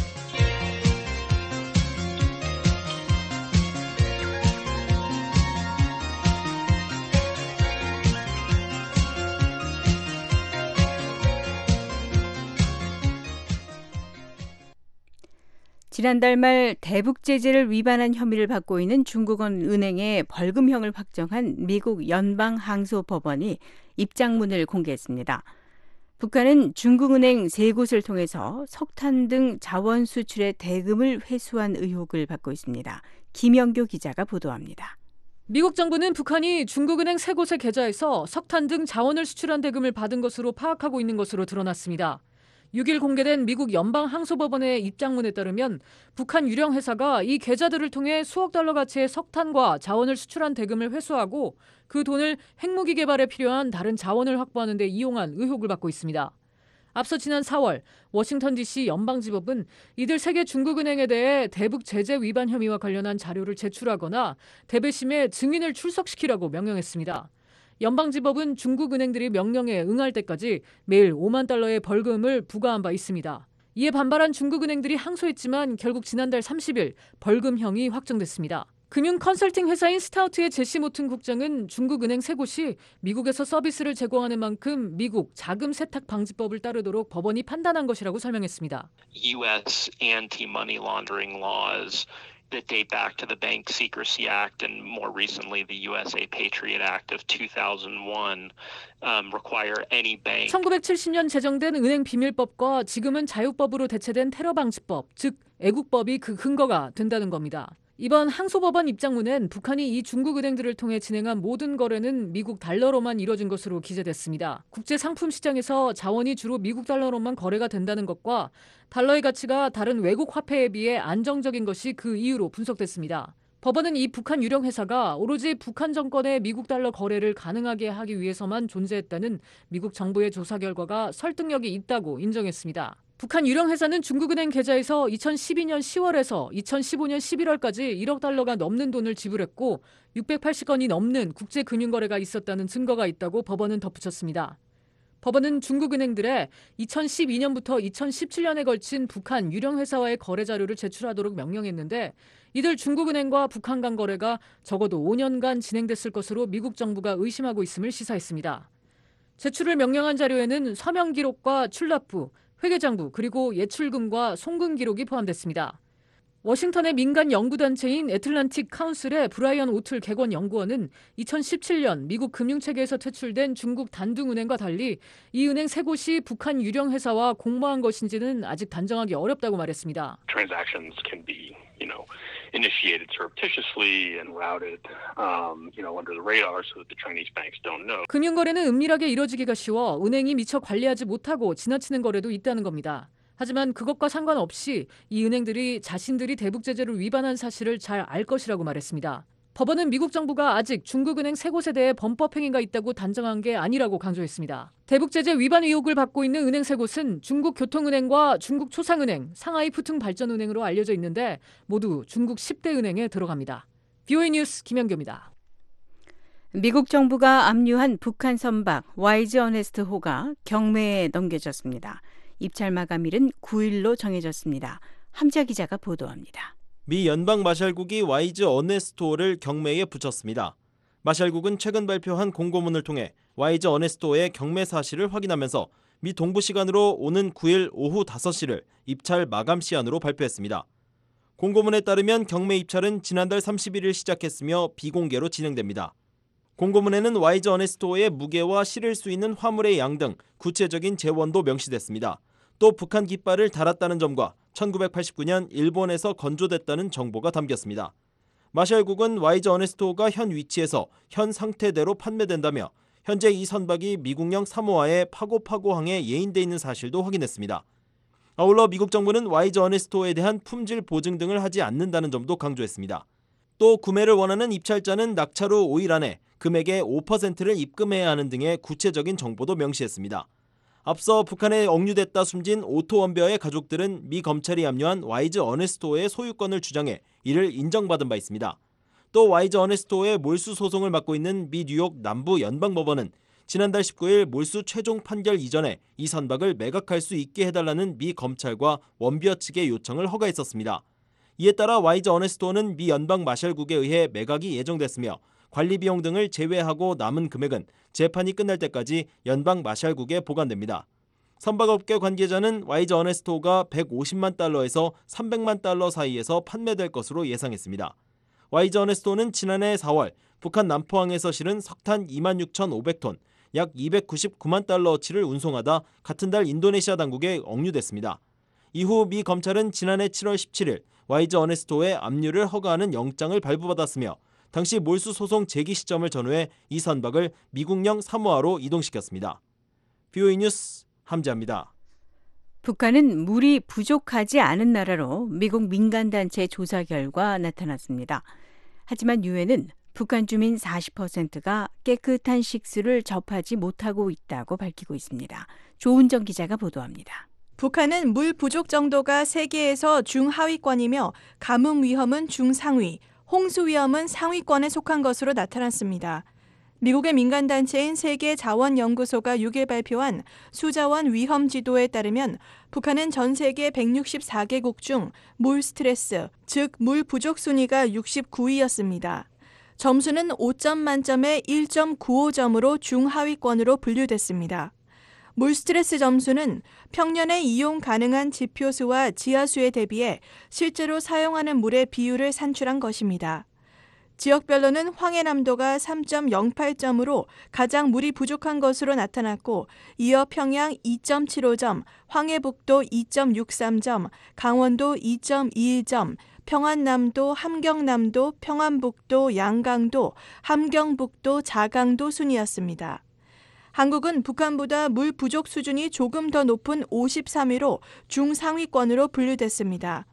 지난달 말 대북 제재를 위반한 혐의를 받고 있는 중국은 은행에 벌금형을 확정한 미국 연방항소법원이 입장문을 공개했습니다. 북한은 중국은행 세 곳을 통해서 석탄 등 자원 수출의 대금을 회수한 의혹을 받고 있습니다. 김영교 기자가 보도합니다. 미국 정부는 북한이 중국은행 세 곳의 계좌에서 석탄 등 자원을 수출한 대금을 받은 것으로 파악하고 있는 것으로 드러났습니다. 육일 공개된 미국 연방항소법원의 입장문에 따르면 북한 유령 회사가 이 계좌들을 통해 수억 달러 가치의 석탄과 자원을 수출한 대금을 회수하고 그 돈을 핵무기 개발에 필요한 다른 자원을 확보하는 데 이용한 의혹을 받고 있습니다. 앞서 지난 사월 워싱턴 디씨 연방지법은 이들 세계 중국은행에 대해 대북 제재 위반 혐의와 관련한 자료를 제출하거나 대배심에 증인을 출석시키라고 명령했습니다. 연방지법은 중국 은행들이 명령에 응할 때까지 매일 오만 달러의 벌금을 부과한 바 있습니다. 이에 반발한 중국 은행들이 항소했지만 결국 지난달 삼십일 벌금형이 확정됐습니다. 금융 컨설팅 회사인 스타우트의 제시 모튼 국장은 중국 은행 세 곳이 미국에서 서비스를 제공하는 만큼 미국 자금 세탁 방지법을 따르도록 법원이 판단한 것이라고 설명했습니다. U S anti-money laundering laws that date back to the Bank Secrecy Act and more recently the U S A Patriot Act of two thousand one um, require any bank. 천구백칠십 년 제정된 은행 비밀법과 지금은 자유법으로 대체된 테러 방지법, 즉 애국법이 그 근거가 된다는 겁니다. 이번 항소법원 입장문엔 북한이 이 중국 은행들을 통해 진행한 모든 거래는 미국 달러로만 이뤄진 것으로 기재됐습니다. 국제 상품 시장에서 자원이 주로 미국 달러로만 거래가 된다는 것과 달러의 가치가 다른 외국 화폐에 비해 안정적인 것이 그 이유로 분석됐습니다. 법원은 이 북한 유령 회사가 오로지 북한 정권의 미국 달러 거래를 가능하게 하기 위해서만 존재했다는 미국 정부의 조사 결과가 설득력이 있다고 인정했습니다. 북한 유령 회사는 중국은행 계좌에서 이천십이 년 시월에서 이천십오 년 십일월까지 일억 달러가 넘는 돈을 지불했고 육백팔십 건이 넘는 국제금융거래가 있었다는 증거가 있다고 법원은 덧붙였습니다. 법원은 중국은행들의 이천십이 년부터 이천십칠 년에 걸친 북한 유령 회사와의 거래 자료를 제출하도록 명령했는데 이들 중국은행과 북한 간 거래가 적어도 오 년간 진행됐을 것으로 미국 정부가 의심하고 있음을 시사했습니다. 제출을 명령한 자료에는 서명 기록과 출납부, 회계장부 그리고 예출금과 송금 기록이 포함됐습니다. 워싱턴의 민간 연구단체인 애틀란틱 카운슬의 브라이언 오틀 객원 연구원은 이천십칠 년 미국 금융체계에서 퇴출된 중국 단둥은행과 달리 이 은행 세 곳이 북한 유령 회사와 공모한 것인지는 아직 단정하기 어렵다고 말했습니다. Transactions can be, you know, initiated surreptitiously and routed, um, you know, under the radar so that the Chinese banks don't know. 금융거래는 은밀하게 이뤄지기가 쉬워 은행이 미처 관리하지 못하고 지나치는 거래도 있다는 겁니다. 하지만 그것과 상관없이 이 은행들이 자신들이 대북 제재를 위반한 사실을 잘 알 것이라고 말했습니다. 법원은 미국 정부가 아직 중국은행 세 곳에 대해 범법 행위가 있다고 단정한 게 아니라고 강조했습니다. 대북 제재 위반 의혹을 받고 있는 은행 세 곳은 중국교통은행과 중국초상은행, 상하이푸퉁발전은행으로 알려져 있는데 모두 중국 십 대 은행에 들어갑니다. 비오에이 뉴스 김연교입니다. 미국 정부가 압류한 북한 선박 와이즈 어네스트 호가 경매에 넘겨졌습니다. 입찰 마감일은 구 일로 정해졌습니다. 함자 기자가 보도합니다. 미 연방마샬국이 와이즈 어네스토어를 경매에 붙였습니다. 마샬국은 최근 발표한 공고문을 통해 와이즈 어네스토어의 경매 사실을 확인하면서 미 동부 시간으로 오는 구 일 오후 다섯 시를 입찰 마감 시한으로 발표했습니다. 공고문에 따르면 경매 입찰은 지난달 삼십일 일 시작했으며 비공개로 진행됩니다. 공고문에는 와이즈 어네스토어의 무게와 실을 수 있는 화물의 양 등 구체적인 재원도 명시됐습니다. 또 북한 깃발을 달았다는 점과 천구백팔십구 년 일본에서 건조됐다는 정보가 담겼습니다. 마샬국은 와이즈 어네스토어가 현 위치에서 현 상태대로 판매된다며 현재 이 선박이 미국령 사모아의 파고파고항에 예인돼 있는 사실도 확인했습니다. 아울러 미국 정부는 와이즈 어네스토어에 대한 품질 보증 등을 하지 않는다는 점도 강조했습니다. 또 구매를 원하는 입찰자는 낙찰 후 오 일 안에 금액의 오 퍼센트를 입금해야 하는 등의 구체적인 정보도 명시했습니다. 앞서 북한에 억류됐다 숨진 오토 원벼의 가족들은 미 검찰이 압류한 와이즈 어네스토어의 소유권을 주장해 이를 인정받은 바 있습니다. 또 와이즈 어네스토어의 몰수 소송을 맡고 있는 미 뉴욕 남부 연방법원은 지난달 십구 일 몰수 최종 판결 이전에 이 선박을 매각할 수 있게 해달라는 미 검찰과 원벼 측의 요청을 허가했었습니다. 이에 따라 와이즈 어네스토어는 미 연방 마샬국에 의해 매각이 예정됐으며 관리 비용 등을 제외하고 남은 금액은 재판이 끝날 때까지 연방 마샬국에 보관됩니다. 선박업계 관계자는 와이즈 어네스토어가 백오십만 달러에서 삼백만 달러 사이에서 판매될 것으로 예상했습니다. 와이즈 어네스토어는 지난해 사월 북한 남포항에서 실은 석탄 이만 육천오백 톤, 약 이백구십구만 달러어치를 운송하다 같은 달 인도네시아 당국에 억류됐습니다. 이후 미 검찰은 지난해 칠월 십칠 일 와이즈 어네스토어의 압류를 허가하는 영장을 발부받았으며 당시 몰수 소송 제기 시점을 전후해 이 선박을 미국령 사모아로 이동시켰습니다. 비오에이 뉴스 함지아입니다. 북한은 물이 부족하지 않은 나라로 미국 민간단체 조사 결과 나타났습니다. 하지만 유엔은 북한 주민 사십 퍼센트가 깨끗한 식수를 접하지 못하고 있다고 밝히고 있습니다. 조은정 기자가 보도합니다. 북한은 물 부족 정도가 세계에서 중하위권이며 가뭄 위험은 중상위, 홍수 위험은 상위권에 속한 것으로 나타났습니다. 미국의 민간단체인 세계자원연구소가 육 일 발표한 수자원 위험 지도에 따르면 북한은 전 세계 백육십사 개국 중 물 스트레스, 즉 물 부족 순위가 육십구 위였습니다. 점수는 오 점 만점에 일 점 구오 점으로 중하위권으로 분류됐습니다. 물 스트레스 점수는 평년에 이용 가능한 지표수와 지하수에 대비해 실제로 사용하는 물의 비율을 산출한 것입니다. 지역별로는 황해남도가 삼 점 영팔 점으로 가장 물이 부족한 것으로 나타났고 이어 평양 이 점 칠오 점, 황해북도 이 점 육삼 점, 강원도 이 점 이일 점, 평안남도, 함경남도, 평안북도, 양강도, 함경북도, 자강도 순이었습니다. 한국은 북한보다 물 부족 수준이 조금 더 높은 오십삼 위로 중상위권으로 분류됐습니다.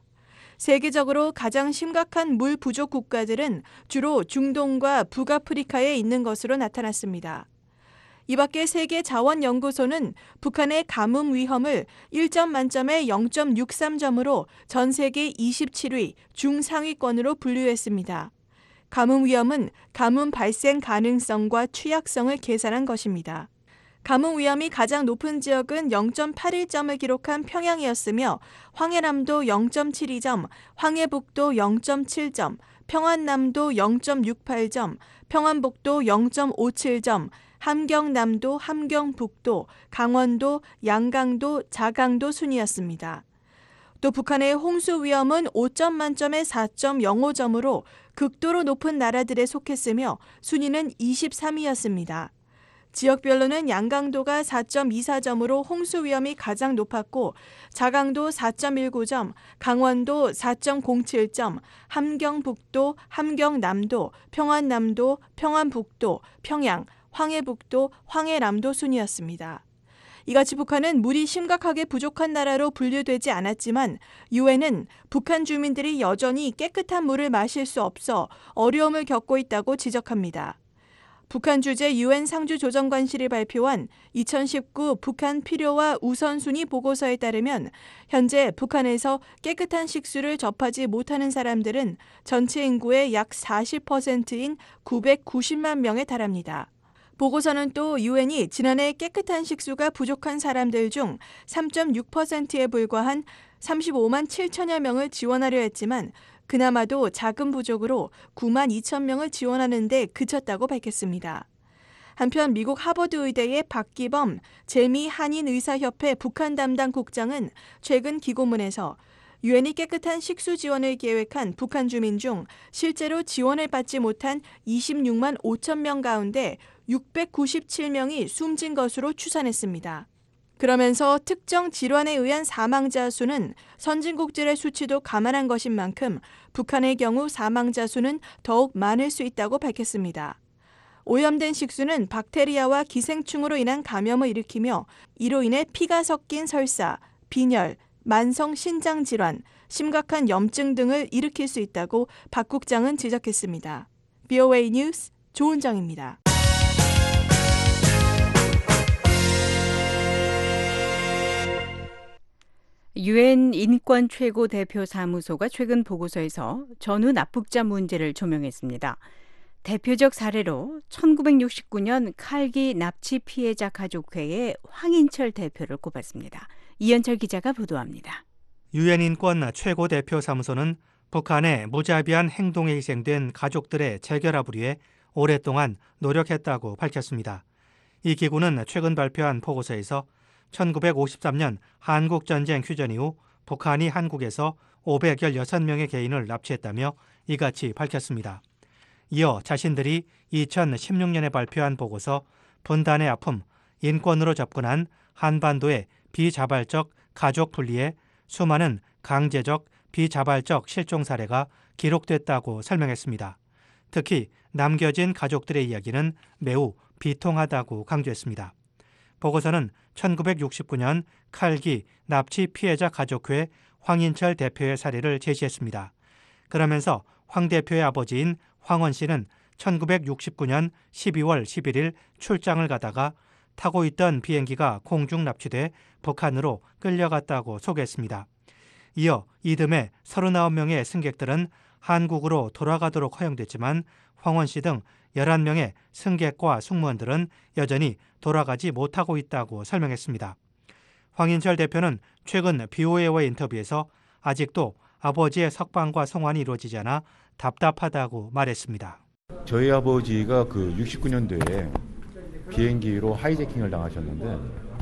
세계적으로 가장 심각한 물 부족 국가들은 주로 중동과 북아프리카에 있는 것으로 나타났습니다. 이 밖에 세계자원연구소는 북한의 가뭄 위험을 일 점 만점에 영 점 육삼 점으로 전 세계 이십칠 위 중상위권으로 분류했습니다. 가뭄 위험은 가뭄 발생 가능성과 취약성을 계산한 것입니다. 가뭄 위험이 가장 높은 지역은 영 점 팔일 점을 기록한 평양이었으며 황해남도 영 점 칠이 점, 황해북도 영 점 칠 점, 평안남도 영 점 육팔 점, 평안북도 영 점 오칠 점, 함경남도, 함경북도, 강원도, 양강도, 자강도 순이었습니다. 또 북한의 홍수 위험은 오 점 만점에 사 점 영오 점으로 극도로 높은 나라들에 속했으며 순위는 이십삼 위였습니다. 지역별로는 양강도가 사 점 이사 점으로 홍수 위험이 가장 높았고 자강도 사 점 일구 점, 강원도 사 점 공칠 점, 함경북도, 함경남도, 평안남도, 평안북도, 평양, 황해북도, 황해남도 순이었습니다. 이같이 북한은 물이 심각하게 부족한 나라로 분류되지 않았지만 유엔은 북한 주민들이 여전히 깨끗한 물을 마실 수 없어 어려움을 겪고 있다고 지적합니다. 북한 주재 유엔 상주조정관실이 발표한 이천십구 북한 필요와 우선순위 보고서에 따르면 현재 북한에서 깨끗한 식수를 접하지 못하는 사람들은 전체 인구의 약 사십 퍼센트인 구백구십만 명에 달합니다. 보고서는 또 유엔이 지난해 깨끗한 식수가 부족한 사람들 중 삼 점 육 퍼센트에 불과한 삼십오만 칠천여 명을 지원하려 했지만 그나마도 자금 부족으로 구만 이천 명을 지원하는 데 그쳤다고 밝혔습니다. 한편 미국 하버드 의대의 박기범 재미 한인의사협회 북한 담당 국장은 최근 기고문에서 유엔이 깨끗한 식수 지원을 계획한 북한 주민 중 실제로 지원을 받지 못한 이십육만 오천 명 가운데 육백구십칠 명이 숨진 것으로 추산했습니다. 그러면서 특정 질환에 의한 사망자 수는 선진국들의 수치도 감안한 것인 만큼 북한의 경우 사망자 수는 더욱 많을 수 있다고 밝혔습니다. 오염된 식수는 박테리아와 기생충으로 인한 감염을 일으키며 이로 인해 피가 섞인 설사, 빈혈, 만성 신장 질환, 심각한 염증 등을 일으킬 수 있다고 박 국장은 지적했습니다. 브이오에이 뉴스 조은정입니다. 유엔 인권 최고 대표 사무소가 최근 보고서에서 전후 납북자 문제를 조명했습니다. 대표적 사례로 천구백육십구 년 칼기 납치 피해자 가족회의 황인철 대표를 꼽았습니다. 이현철 기자가 보도합니다. 유엔 인권 최고 대표 사무소는 북한의 무자비한 행동에 희생된 가족들의 재결합을 위해 오랫동안 노력했다고 밝혔습니다. 이 기구는 최근 발표한 보고서에서 천구백오십삼 년 한국전쟁 휴전 이후 북한이 한국에서 오백십육 명의 개인을 납치했다며 이같이 밝혔습니다. 이어 자신들이 이천십육 년에 발표한 보고서 분단의 아픔, 인권으로 접근한 한반도의 비자발적 가족 분리에 수많은 강제적 비자발적 실종 사례가 기록됐다고 설명했습니다. 특히 남겨진 가족들의 이야기는 매우 비통하다고 강조했습니다. 보고서는 천구백육십구 년 칼기 납치 피해자 가족회 황인철 대표의 사례를 제시했습니다. 그러면서 황 대표의 아버지인 황원 씨는 천구백육십구 년 십이월 십일일 출장을 가다가 타고 있던 비행기가 공중 납치돼 북한으로 끌려갔다고 소개했습니다. 이어 이듬해 서른아홉 명의 승객들은 한국으로 돌아가도록 허용됐지만 황원 씨 등 열한 명의 승객과 승무원들은 여전히 돌아가지 못하고 있다고 설명했습니다. 황인철 대표는 최근 브이오에이와의 인터뷰에서 아직도 아버지의 석방과 송환이 이루어지지 않아 답답하다고 말했습니다. 저희 아버지가 그 육십구 년도에 비행기로 하이제킹을 당하셨는데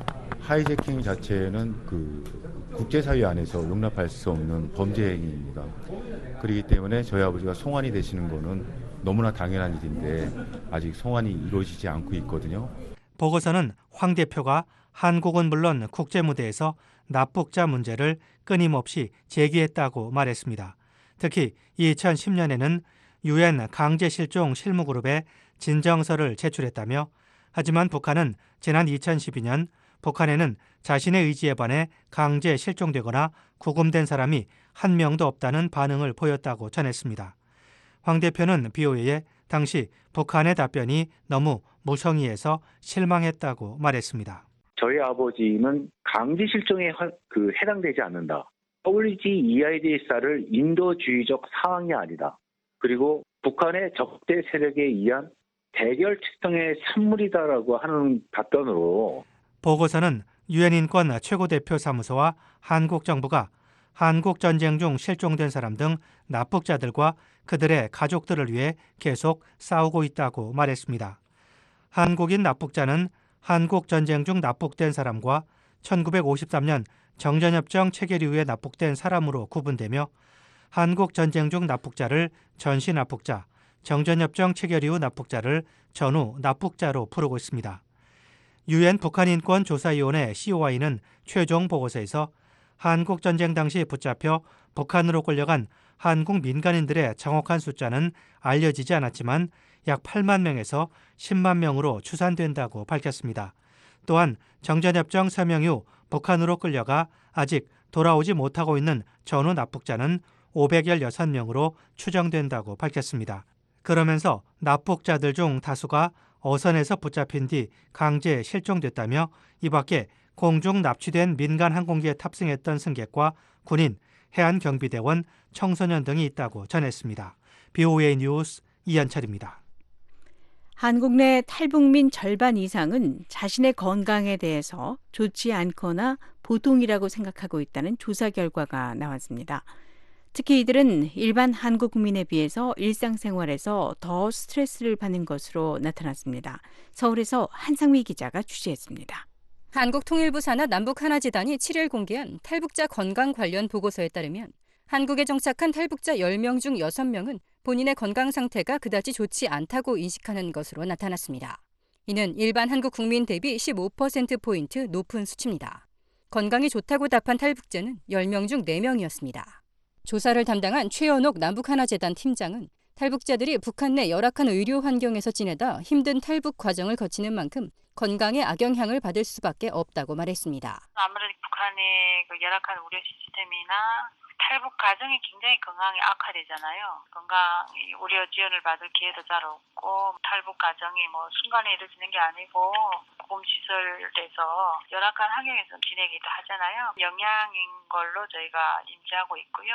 하이제킹 자체는 그 국제사회 안에서 용납할 수 없는 범죄 행위입니다. 그렇기 때문에 저희 아버지가 송환이 되시는 거는 너무나 당연한 일인데 아직 송환이 이루어지지 않고 있거든요. 보고서는 황 대표가 한국은 물론 국제무대에서 납북자 문제를 끊임없이 제기했다고 말했습니다. 특히 이천십 년에는 유엔 강제실종 실무그룹에 진정서를 제출했다며 하지만 북한은 지난 이천십이 년 북한에는 자신의 의지에 반해 강제 실종되거나 구금된 사람이 한 명도 없다는 반응을 보였다고 전했습니다. 황 대표는 브이오에이에 당시 북한의 답변이 너무 무성의해서 실망했다고 말했습니다. 저희 아버지는 강제 실종에 그 해당되지 않는다. 더블유지이아이디에스알을 인도주의적 상황이 아니다. 그리고 북한의 적대 세력에 의한 대결 특성의 산물이다라고 하는 답변으로 보고서는 유엔 인권 최고대표 사무소와 한국 정부가 한국 전쟁 중 실종된 사람 등 납북자들과 그들의 가족들을 위해 계속 싸우고 있다고 말했습니다. 한국인 납북자는 한국 전쟁 중 납북된 사람과 천구백오십삼 년 정전협정 체결 이후에 납북된 사람으로 구분되며 한국 전쟁 중 납북자를 전시 납북자, 정전협정 체결 이후 납북자를 전후 납북자로 부르고 있습니다. 유엔 북한인권조사위원회 씨오아이는 최종 보고서에서 한국 전쟁 당시 붙잡혀 북한으로 끌려간 한국 민간인들의 정확한 숫자는 알려지지 않았지만 약 팔만 명에서 십만 명으로 추산된다고 밝혔습니다. 또한 정전협정 서명 이후 북한으로 끌려가 아직 돌아오지 못하고 있는 전후 납북자는 오백십육 명으로 추정된다고 밝혔습니다. 그러면서 납북자들 중 다수가 어선에서 붙잡힌 뒤 강제 실종됐다며 이 밖에 공중 납치된 민간 항공기에 탑승했던 승객과 군인, 해안경비대원, 청소년 등이 있다고 전했습니다. 비오에이 뉴스 이한철입니다. 한국 내 탈북민 절반 이상은 자신의 건강에 대해서 좋지 않거나 보통이라고 생각하고 있다는 조사 결과가 나왔습니다. 특히 이들은 일반 한국 국민에 비해서 일상생활에서 더 스트레스를 받는 것으로 나타났습니다. 서울에서 한상미 기자가 취재했습니다. 한국통일부 산하 남북하나재단이 칠일 공개한 탈북자 건강 관련 보고서에 따르면 한국에 정착한 탈북자 열 명 중 여섯 명은 본인의 건강 상태가 그다지 좋지 않다고 인식하는 것으로 나타났습니다. 이는 일반 한국 국민 대비 십오 퍼센트포인트 높은 수치입니다. 건강이 좋다고 답한 탈북자는 열 명 중 네 명이었습니다. 조사를 담당한 최연옥 남북하나재단 팀장은 탈북자들이 북한 내 열악한 의료 환경에서 지내다 힘든 탈북 과정을 거치는 만큼 건강에 악영향을 받을 수밖에 없다고 말했습니다. 아무래도 북한의 그 열악한 의료 시스템이나 탈북 과정이 굉장히 건강이 악화되잖아요. 건강 의료 지원을 받을 기회도 잘 없고 탈북 과정이 뭐 순간에 이루어지는 게 아니고 보건시설에서 열악한 환경에서 지내기도 하잖아요. 영향인 걸로 저희가 인지하고 있고요.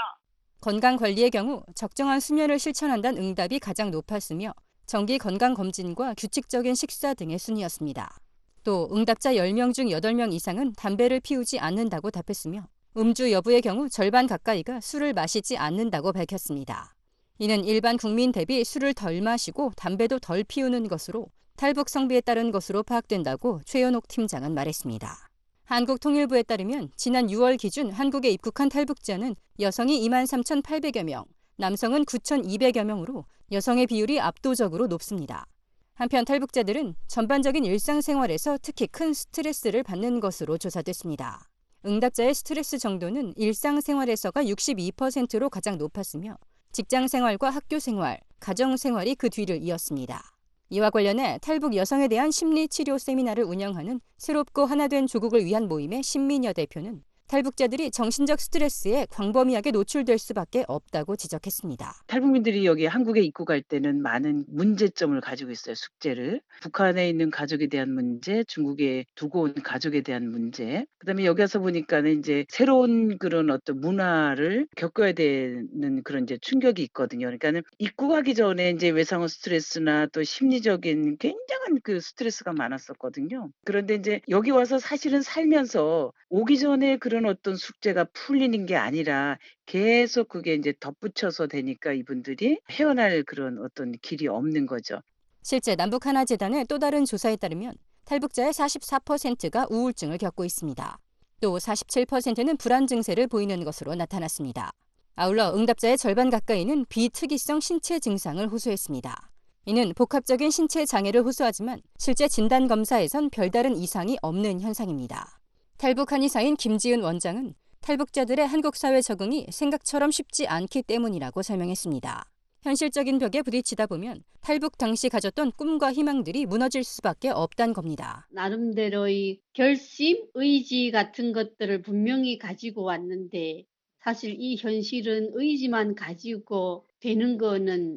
건강관리의 경우 적정한 수면을 실천한다는 응답이 가장 높았으며 정기 건강검진과 규칙적인 식사 등의 순이었습니다. 또 응답자 열 명 중 여덟 명 이상은 담배를 피우지 않는다고 답했으며 음주 여부의 경우 절반 가까이가 술을 마시지 않는다고 밝혔습니다. 이는 일반 국민 대비 술을 덜 마시고 담배도 덜 피우는 것으로 탈북 성비에 따른 것으로 파악된다고 최연옥 팀장은 말했습니다. 한국통일부에 따르면 지난 유월 기준 한국에 입국한 탈북자는 여성이 이만 삼천팔백여 명, 남성은 구천이백여 명으로 여성의 비율이 압도적으로 높습니다. 한편 탈북자들은 전반적인 일상생활에서 특히 큰 스트레스를 받는 것으로 조사됐습니다. 응답자의 스트레스 정도는 일상생활에서가 육십이 퍼센트로 가장 높았으며 직장생활과 학교생활, 가정생활이 그 뒤를 이었습니다. 이와 관련해 탈북 여성에 대한 심리치료 세미나를 운영하는 새롭고 하나된 조국을 위한 모임의 신민여 대표는 탈북자들이 정신적 스트레스에 광범위하게 노출될 수밖에 없다고 지적했습니다. 탈북민들이 여기 한국에 입국할 때는 많은 문제점을 가지고 있어요. 숙제를. 북한에 있는 가족에 대한 문제, 중국에 두고 온 가족에 대한 문제. 그다음에 여기 와서 보니까는 이제 새로운 그런 어떤 문화를 겪어야 되는 그런 이제 충격이 있거든요. 그러니까는 입국하기 전에 이제 외상후 스트레스나 또 심리적인 굉장한 그 스트레스가 많았었거든요. 그런데 이제 여기 와서 사실은 살면서 오기 전에 그런 어떤 숙제가 풀리는 게 아니라 계속 그게 이제 덧붙여서 되니까 이분들이 헤어날 그런 어떤 길이 없는 거죠. 실제 남북하나재단의 또 다른 조사에 따르면 탈북자의 사십사 퍼센트가 우울증을 겪고 있습니다. 또 사십칠 퍼센트는 불안 증세를 보이는 것으로 나타났습니다. 아울러 응답자의 절반 가까이는 비특이성 신체 증상을 호소했습니다. 이는 복합적인 신체 장애를 호소하지만 실제 진단 검사에선 별다른 이상이 없는 현상입니다. 탈북 한의사인 김지은 원장은 탈북자들의 한국 사회 적응이 생각처럼 쉽지 않기 때문이라고 설명했습니다. 현실적인 벽에 부딪히다 보면 탈북 당시 가졌던 꿈과 희망들이 무너질 수밖에 없다는 겁니다. 나름대로의 결심, 의지 같은 것들을 분명히 가지고 왔는데 사실 이 현실은 의지만 가지고 되는 거는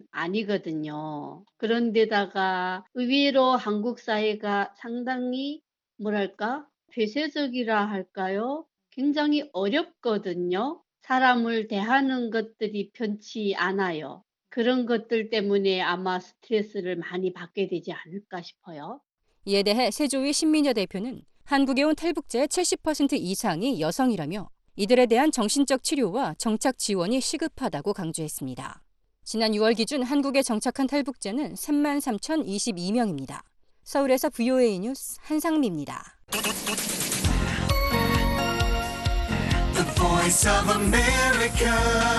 아니거든요. 그런데다가 의외로 한국 사회가 상당히 뭐랄까? 폐쇄적이라 할까요? 굉장히 어렵거든요. 사람을 대하는 것들이 편치 않아요. 그런 것들 때문에 아마 스트레스를 많이 받게 되지 않을까 싶어요. 이에 대해 세조위 신민여 대표는 한국에 온 탈북자의 칠십 퍼센트 이상이 여성이라며 이들에 대한 정신적 치료와 정착 지원이 시급하다고 강조했습니다. 지난 유월 기준 한국에 정착한 탈북자는 삼만 삼천이십이 명입니다. 서울에서 브이오에이 뉴스 한상미입니다. Voice of America,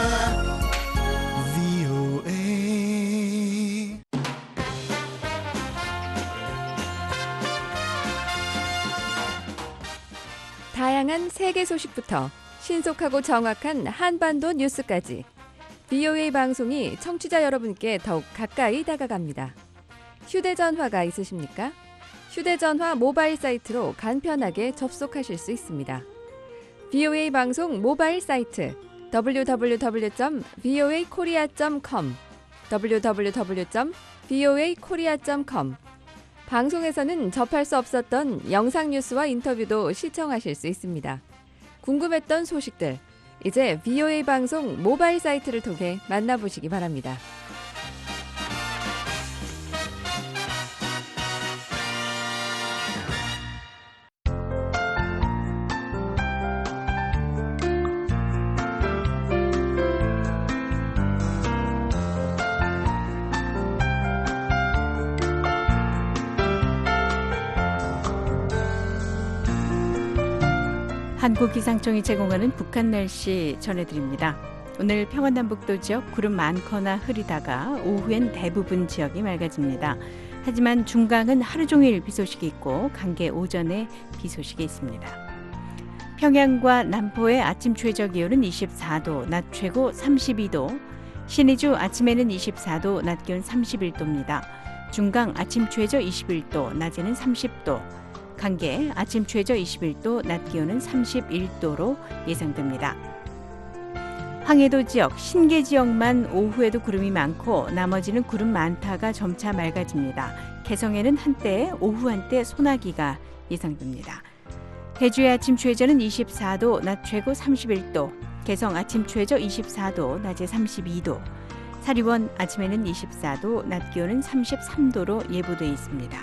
브이오에이. 다양한 세계 소식부터 신속하고 정확한 한반도 뉴스까지 브이오에이 방송이 청취자 여러분께 더욱 가까이 다가갑니다. 휴대전화가 있으십니까? 휴대전화 모바일 사이트로 간편하게 접속하실 수 있습니다. 브이오에이 방송 모바일 사이트 더블유 더블유 더블유 점 브이오에이 코리아 점 컴 더블유 더블유 더블유 점 브이오에이 코리아 점 컴 방송에서는 접할 수 없었던 영상 뉴스와 인터뷰도 시청하실 수 있습니다. 궁금했던 소식들, 이제 브이오에이 방송 모바일 사이트를 통해 만나보시기 바랍니다. 한국기상청이 제공하는 북한 날씨 전해드립니다. 오늘 평안남북도 지역 구름 많거나 흐리다가 오후엔 대부분 지역이 맑아집니다. 하지만 중강은 하루 종일 비 소식이 있고 강계 오전에 비 소식이 있습니다. 평양과 남포의 아침 최저 기온은 이십사 도, 낮 최고 삼십이 도, 신의주 아침에는 이십사 도, 낮 기온 삼십일 도입니다. 중강 아침 최저 이십일 도, 낮에는 삼십 도, 강계 아침 최저 이십일 도, 낮 기온은 삼십일 도로 예상됩니다. 황해도 지역, 신계 지역만 오후에도 구름이 많고 나머지는 구름 많다가 점차 맑아집니다. 개성에는 한때, 오후 한때 소나기가 예상됩니다. 해주의 아침 최저는 이십사 도, 낮 최고 삼십일 도, 개성 아침 최저 이십사 도, 낮에 삼십이 도, 사리원 아침에는 이십사 도, 낮 기온은 삼십삼 도로 예보되어 있습니다.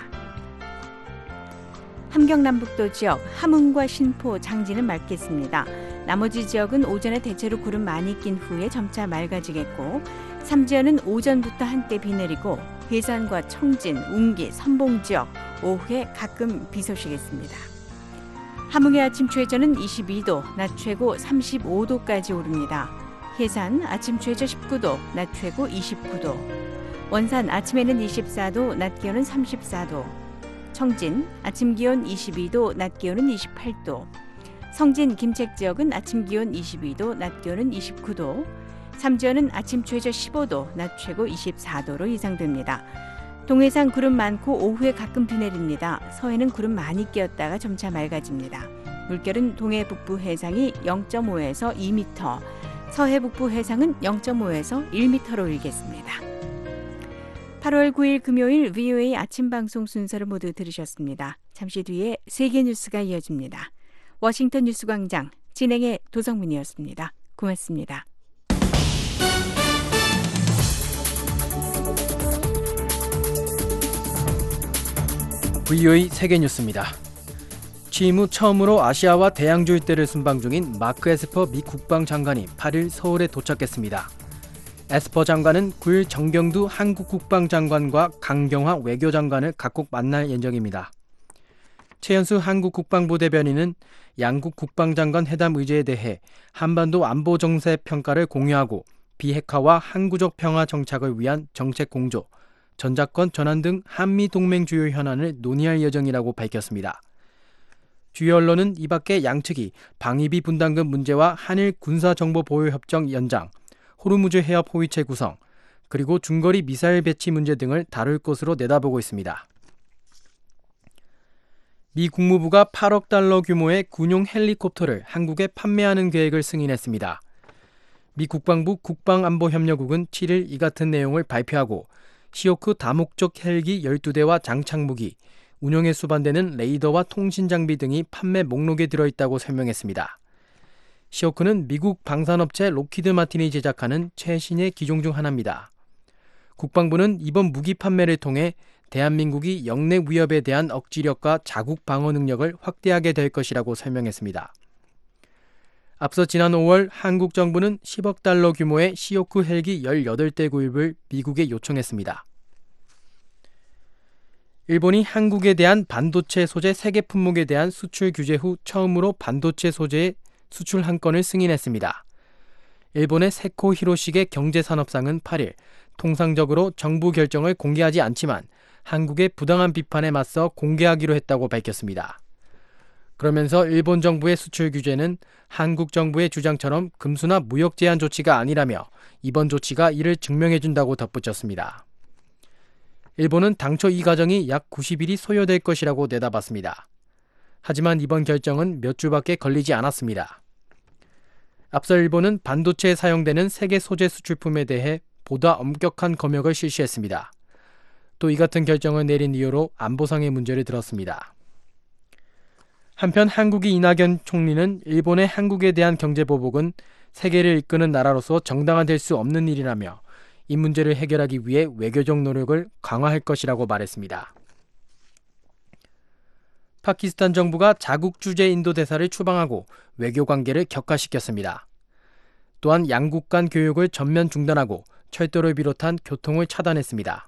함경남북도 지역, 함흥과 신포, 장지는 맑겠습니다. 나머지 지역은 오전에 대체로 구름 많이 낀 후에 점차 맑아지겠고 삼지연은 오전부터 한때 비 내리고 괴산과 청진, 웅기, 선봉 지역 오후에 가끔 비 소식있습니다. 함흥의 아침 최저는 이십이 도, 낮 최고 삼십오 도까지 오릅니다. 해산 아침 최저 십구 도, 낮 최고 이십구 도, 원산 아침에는 이십사 도, 낮 기온은 삼십사 도, 청진 아침 기온 이십이 도, 낮 기온은 이십팔 도, 성진 김책 지역은 아침 기온 이십이 도, 낮 기온은 이십구 도, 삼지연은 아침 최저 십오 도, 낮 최고 이십사 도로 예상됩니다. 동해상 구름 많고 오후에 가끔 비 내립니다. 서해는 구름 많이 끼었다가 점차 맑아집니다. 물결은 동해 북부 해상이 영 점 오에서 이 미터, 서해 북부 해상은 영 점 오에서 일 미터로 일겠습니다. 팔월 구일 금요일 브이오에이 아침 방송 순서를 모두 들으셨습니다. 잠시 뒤에 세계 뉴스가 이어집니다. 워싱턴 뉴스광장 진행의 도성문이었습니다. 고맙습니다. 브이오에이 세계 뉴스입니다. 취임 후 처음으로 아시아와 대양조 일대를 순방 중인 마크 에스퍼 미 국방장관이 팔일 서울에 도착했습니다. 에스퍼 장관은 구일 정경두 한국 국방장관과 강경화 외교장관을 각국 만날 예정입니다. 최연수 한국 국방부 대변인은 양국 국방장관 회담 의제에 대해 한반도 안보 정세 평가를 공유하고 비핵화와 항구적 평화 정착을 위한 정책 공조, 전작권 전환 등 한미 동맹 주요 현안을 논의할 예정이라고 밝혔습니다. 주요 언론은 이 밖에 양측이 방위비 분담금 문제와 한일 군사정보보호협정 연장, 호르무즈 해협 호위체 구성, 그리고 중거리 미사일 배치 문제 등을 다룰 것으로 내다보고 있습니다. 미 국무부가 팔억 달러 규모의 군용 헬리콥터를 한국에 판매하는 계획을 승인했습니다. 미 국방부 국방안보협력국은 칠일 이 같은 내용을 발표하고 시호크 다목적 헬기 열두 대와 장착무기, 운용에 수반되는 레이더와 통신 장비 등이 판매 목록에 들어있다고 설명했습니다. 시호크는 미국 방산업체 로키드 마틴이 제작하는 최신의 기종 중 하나입니다. 국방부는 이번 무기 판매를 통해 대한민국이 영내 위협에 대한 억지력과 자국 방어 능력을 확대하게 될 것이라고 설명했습니다. 앞서 지난 오월 한국 정부는 십억 달러 규모의 시호크 헬기 열여덟 대 구입을 미국에 요청했습니다. 일본이 한국에 대한 반도체 소재 세계 품목에 대한 수출 규제 후 처음으로 반도체 소재의 수출 한 건을 승인했습니다. 일본의 세코 히로시게 경제산업상은 팔 일 통상적으로 정부 결정을 공개하지 않지만 한국의 부당한 비판에 맞서 공개하기로 했다고 밝혔습니다. 그러면서 일본 정부의 수출 규제는 한국 정부의 주장처럼 금수나 무역 제한 조치가 아니라며 이번 조치가 이를 증명해준다고 덧붙였습니다. 일본은 당초 이 과정이 약 구십 일이 소요될 것이라고 내다봤습니다. 하지만 이번 결정은 몇 주밖에 걸리지 않았습니다. 앞서 일본은 반도체에 사용되는 세계 소재 수출품에 대해 보다 엄격한 검역을 실시했습니다. 또 이 같은 결정을 내린 이유로 안보상의 문제를 들었습니다. 한편 한국의 이낙연 총리는 일본의 한국에 대한 경제보복은 세계를 이끄는 나라로서 정당화될 수 없는 일이라며 이 문제를 해결하기 위해 외교적 노력을 강화할 것이라고 말했습니다. 파키스탄 정부가 자국 주재 인도 대사를 추방하고 외교관계를 격화시켰습니다. 또한 양국 간 교육을 전면 중단하고 철도를 비롯한 교통을 차단했습니다.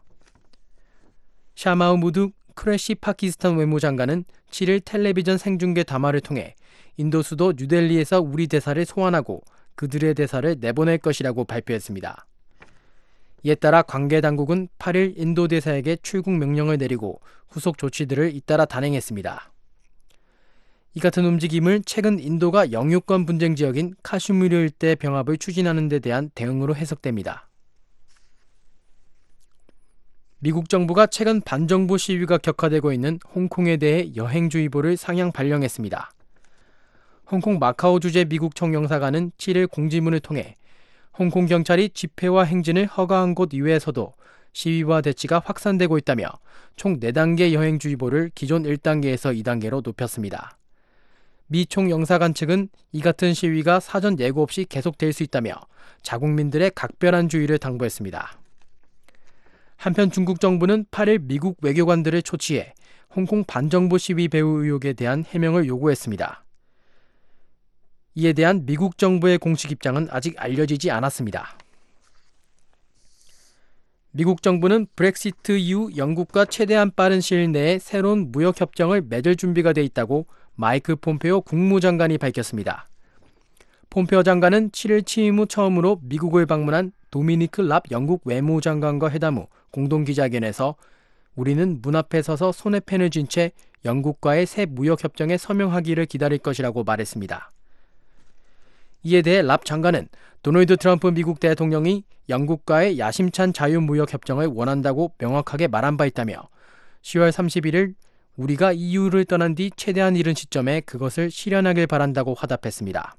샤마우무드 쿠레시 파키스탄 외무장관은 칠 일 텔레비전 생중계 담화를 통해 인도 수도 뉴델리에서 우리 대사를 소환하고 그들의 대사를 내보낼 것이라고 발표했습니다. 이에 따라 관계 당국은 팔 일 인도 대사에게 출국 명령을 내리고 후속 조치들을 잇따라 단행했습니다. 이 같은 움직임을 최근 인도가 영유권 분쟁 지역인 카슈미르 일대 병합을 추진하는 데 대한 대응으로 해석됩니다. 미국 정부가 최근 반정부 시위가 격화되고 있는 홍콩에 대해 여행주의보를 상향 발령했습니다. 홍콩 마카오 주재 미국 총영사관은 칠 일 공지문을 통해 홍콩 경찰이 집회와 행진을 허가한 곳 이외에서도 시위와 대치가 확산되고 있다며 총 네 단계 여행주의보를 기존 일 단계에서 이 단계로 높였습니다. 미 총영사관 측은 이 같은 시위가 사전 예고 없이 계속될 수 있다며 자국민들의 각별한 주의를 당부했습니다. 한편 중국 정부는 팔 일 미국 외교관들을 초치해 홍콩 반정부 시위 배후 의혹에 대한 해명을 요구했습니다. 이에 대한 미국 정부의 공식 입장은 아직 알려지지 않았습니다. 미국 정부는 브렉시트 이후 영국과 최대한 빠른 시일 내에 새로운 무역 협정을 맺을 준비가 돼 있다고 마이크 폼페오 국무장관이 밝혔습니다. 폼페오 장관은 칠 일 취임 후 처음으로 미국을 방문한 도미니크 랍 영국 외무장관과 회담 후 공동기자회견에서 우리는 문 앞에 서서 손에 펜을 쥔 채 영국과의 새 무역협정에 서명하기를 기다릴 것이라고 말했습니다. 이에 대해 랍 장관은 도널드 트럼프 미국 대통령이 영국과의 야심찬 자유무역협정을 원한다고 명확하게 말한 바 있다며 시월 삼십일일 우리가 이유를 떠난 뒤 최대한 이른 시점에 그것을 실현하길 바란다고 화답했습니다.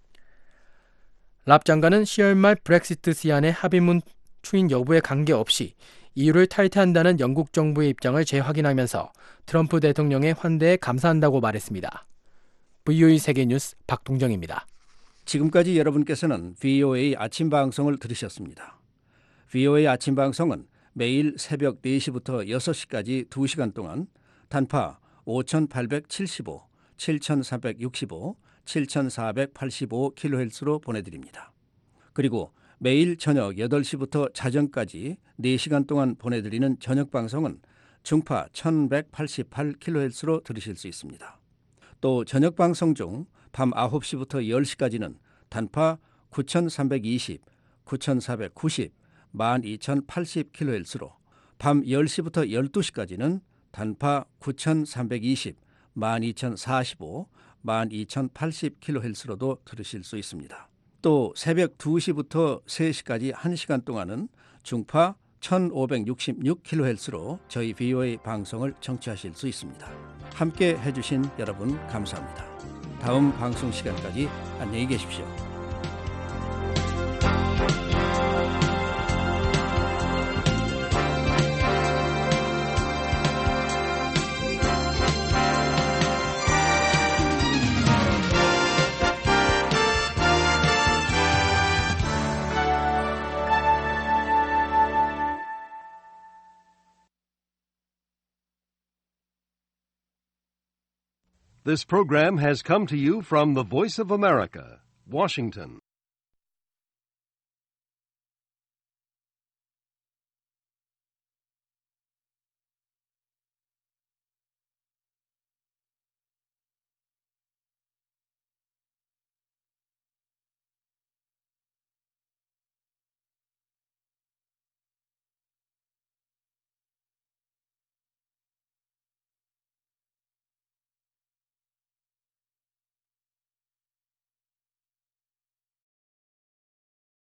랍 장관은 시월 말 브렉시트 시안의 합의문 추인 여부에 관계없이 이유를 탈퇴한다는 영국 정부의 입장을 재확인하면서 트럼프 대통령의 환대에 감사한다고 말했습니다. 브이오에이 세계뉴스 박동정입니다. 지금까지 여러분께서는 브이오에이 아침 방송을 들으셨습니다. 브이오에이 아침 방송은 매일 새벽 네 시부터 여섯 시까지 두 시간 동안 단파 오천팔백칠십오, 칠천삼백육십오, 칠천사백팔십오 킬로헤르츠로 보내드립니다. 그리고 매일 저녁 여덟 시부터 자정까지 네 시간 동안 보내드리는 저녁 방송은 중파 천백팔십팔 킬로헤르츠로 들으실 수 있습니다. 또 저녁 방송 중 밤 아홉 시부터 열 시까지는 단파 구천삼백이십, 구천사백구십, 만 이천팔십 킬로헤르츠로 밤 열 시부터 열두 시까지는 단파 구천삼백이십, 만 이천사십오, 만 이천팔십 킬로헤르츠로도 들으실 수 있습니다. 또 새벽 두 시부터 세 시까지 한 시간 동안은 중파 천오백육십육 킬로헤르츠로 저희 브이오에이 방송을 청취하실 수 있습니다. 함께 해주신 여러분 감사합니다. 다음 방송 시간까지 안녕히 계십시오. This program has come to you from the Voice of America, Washington.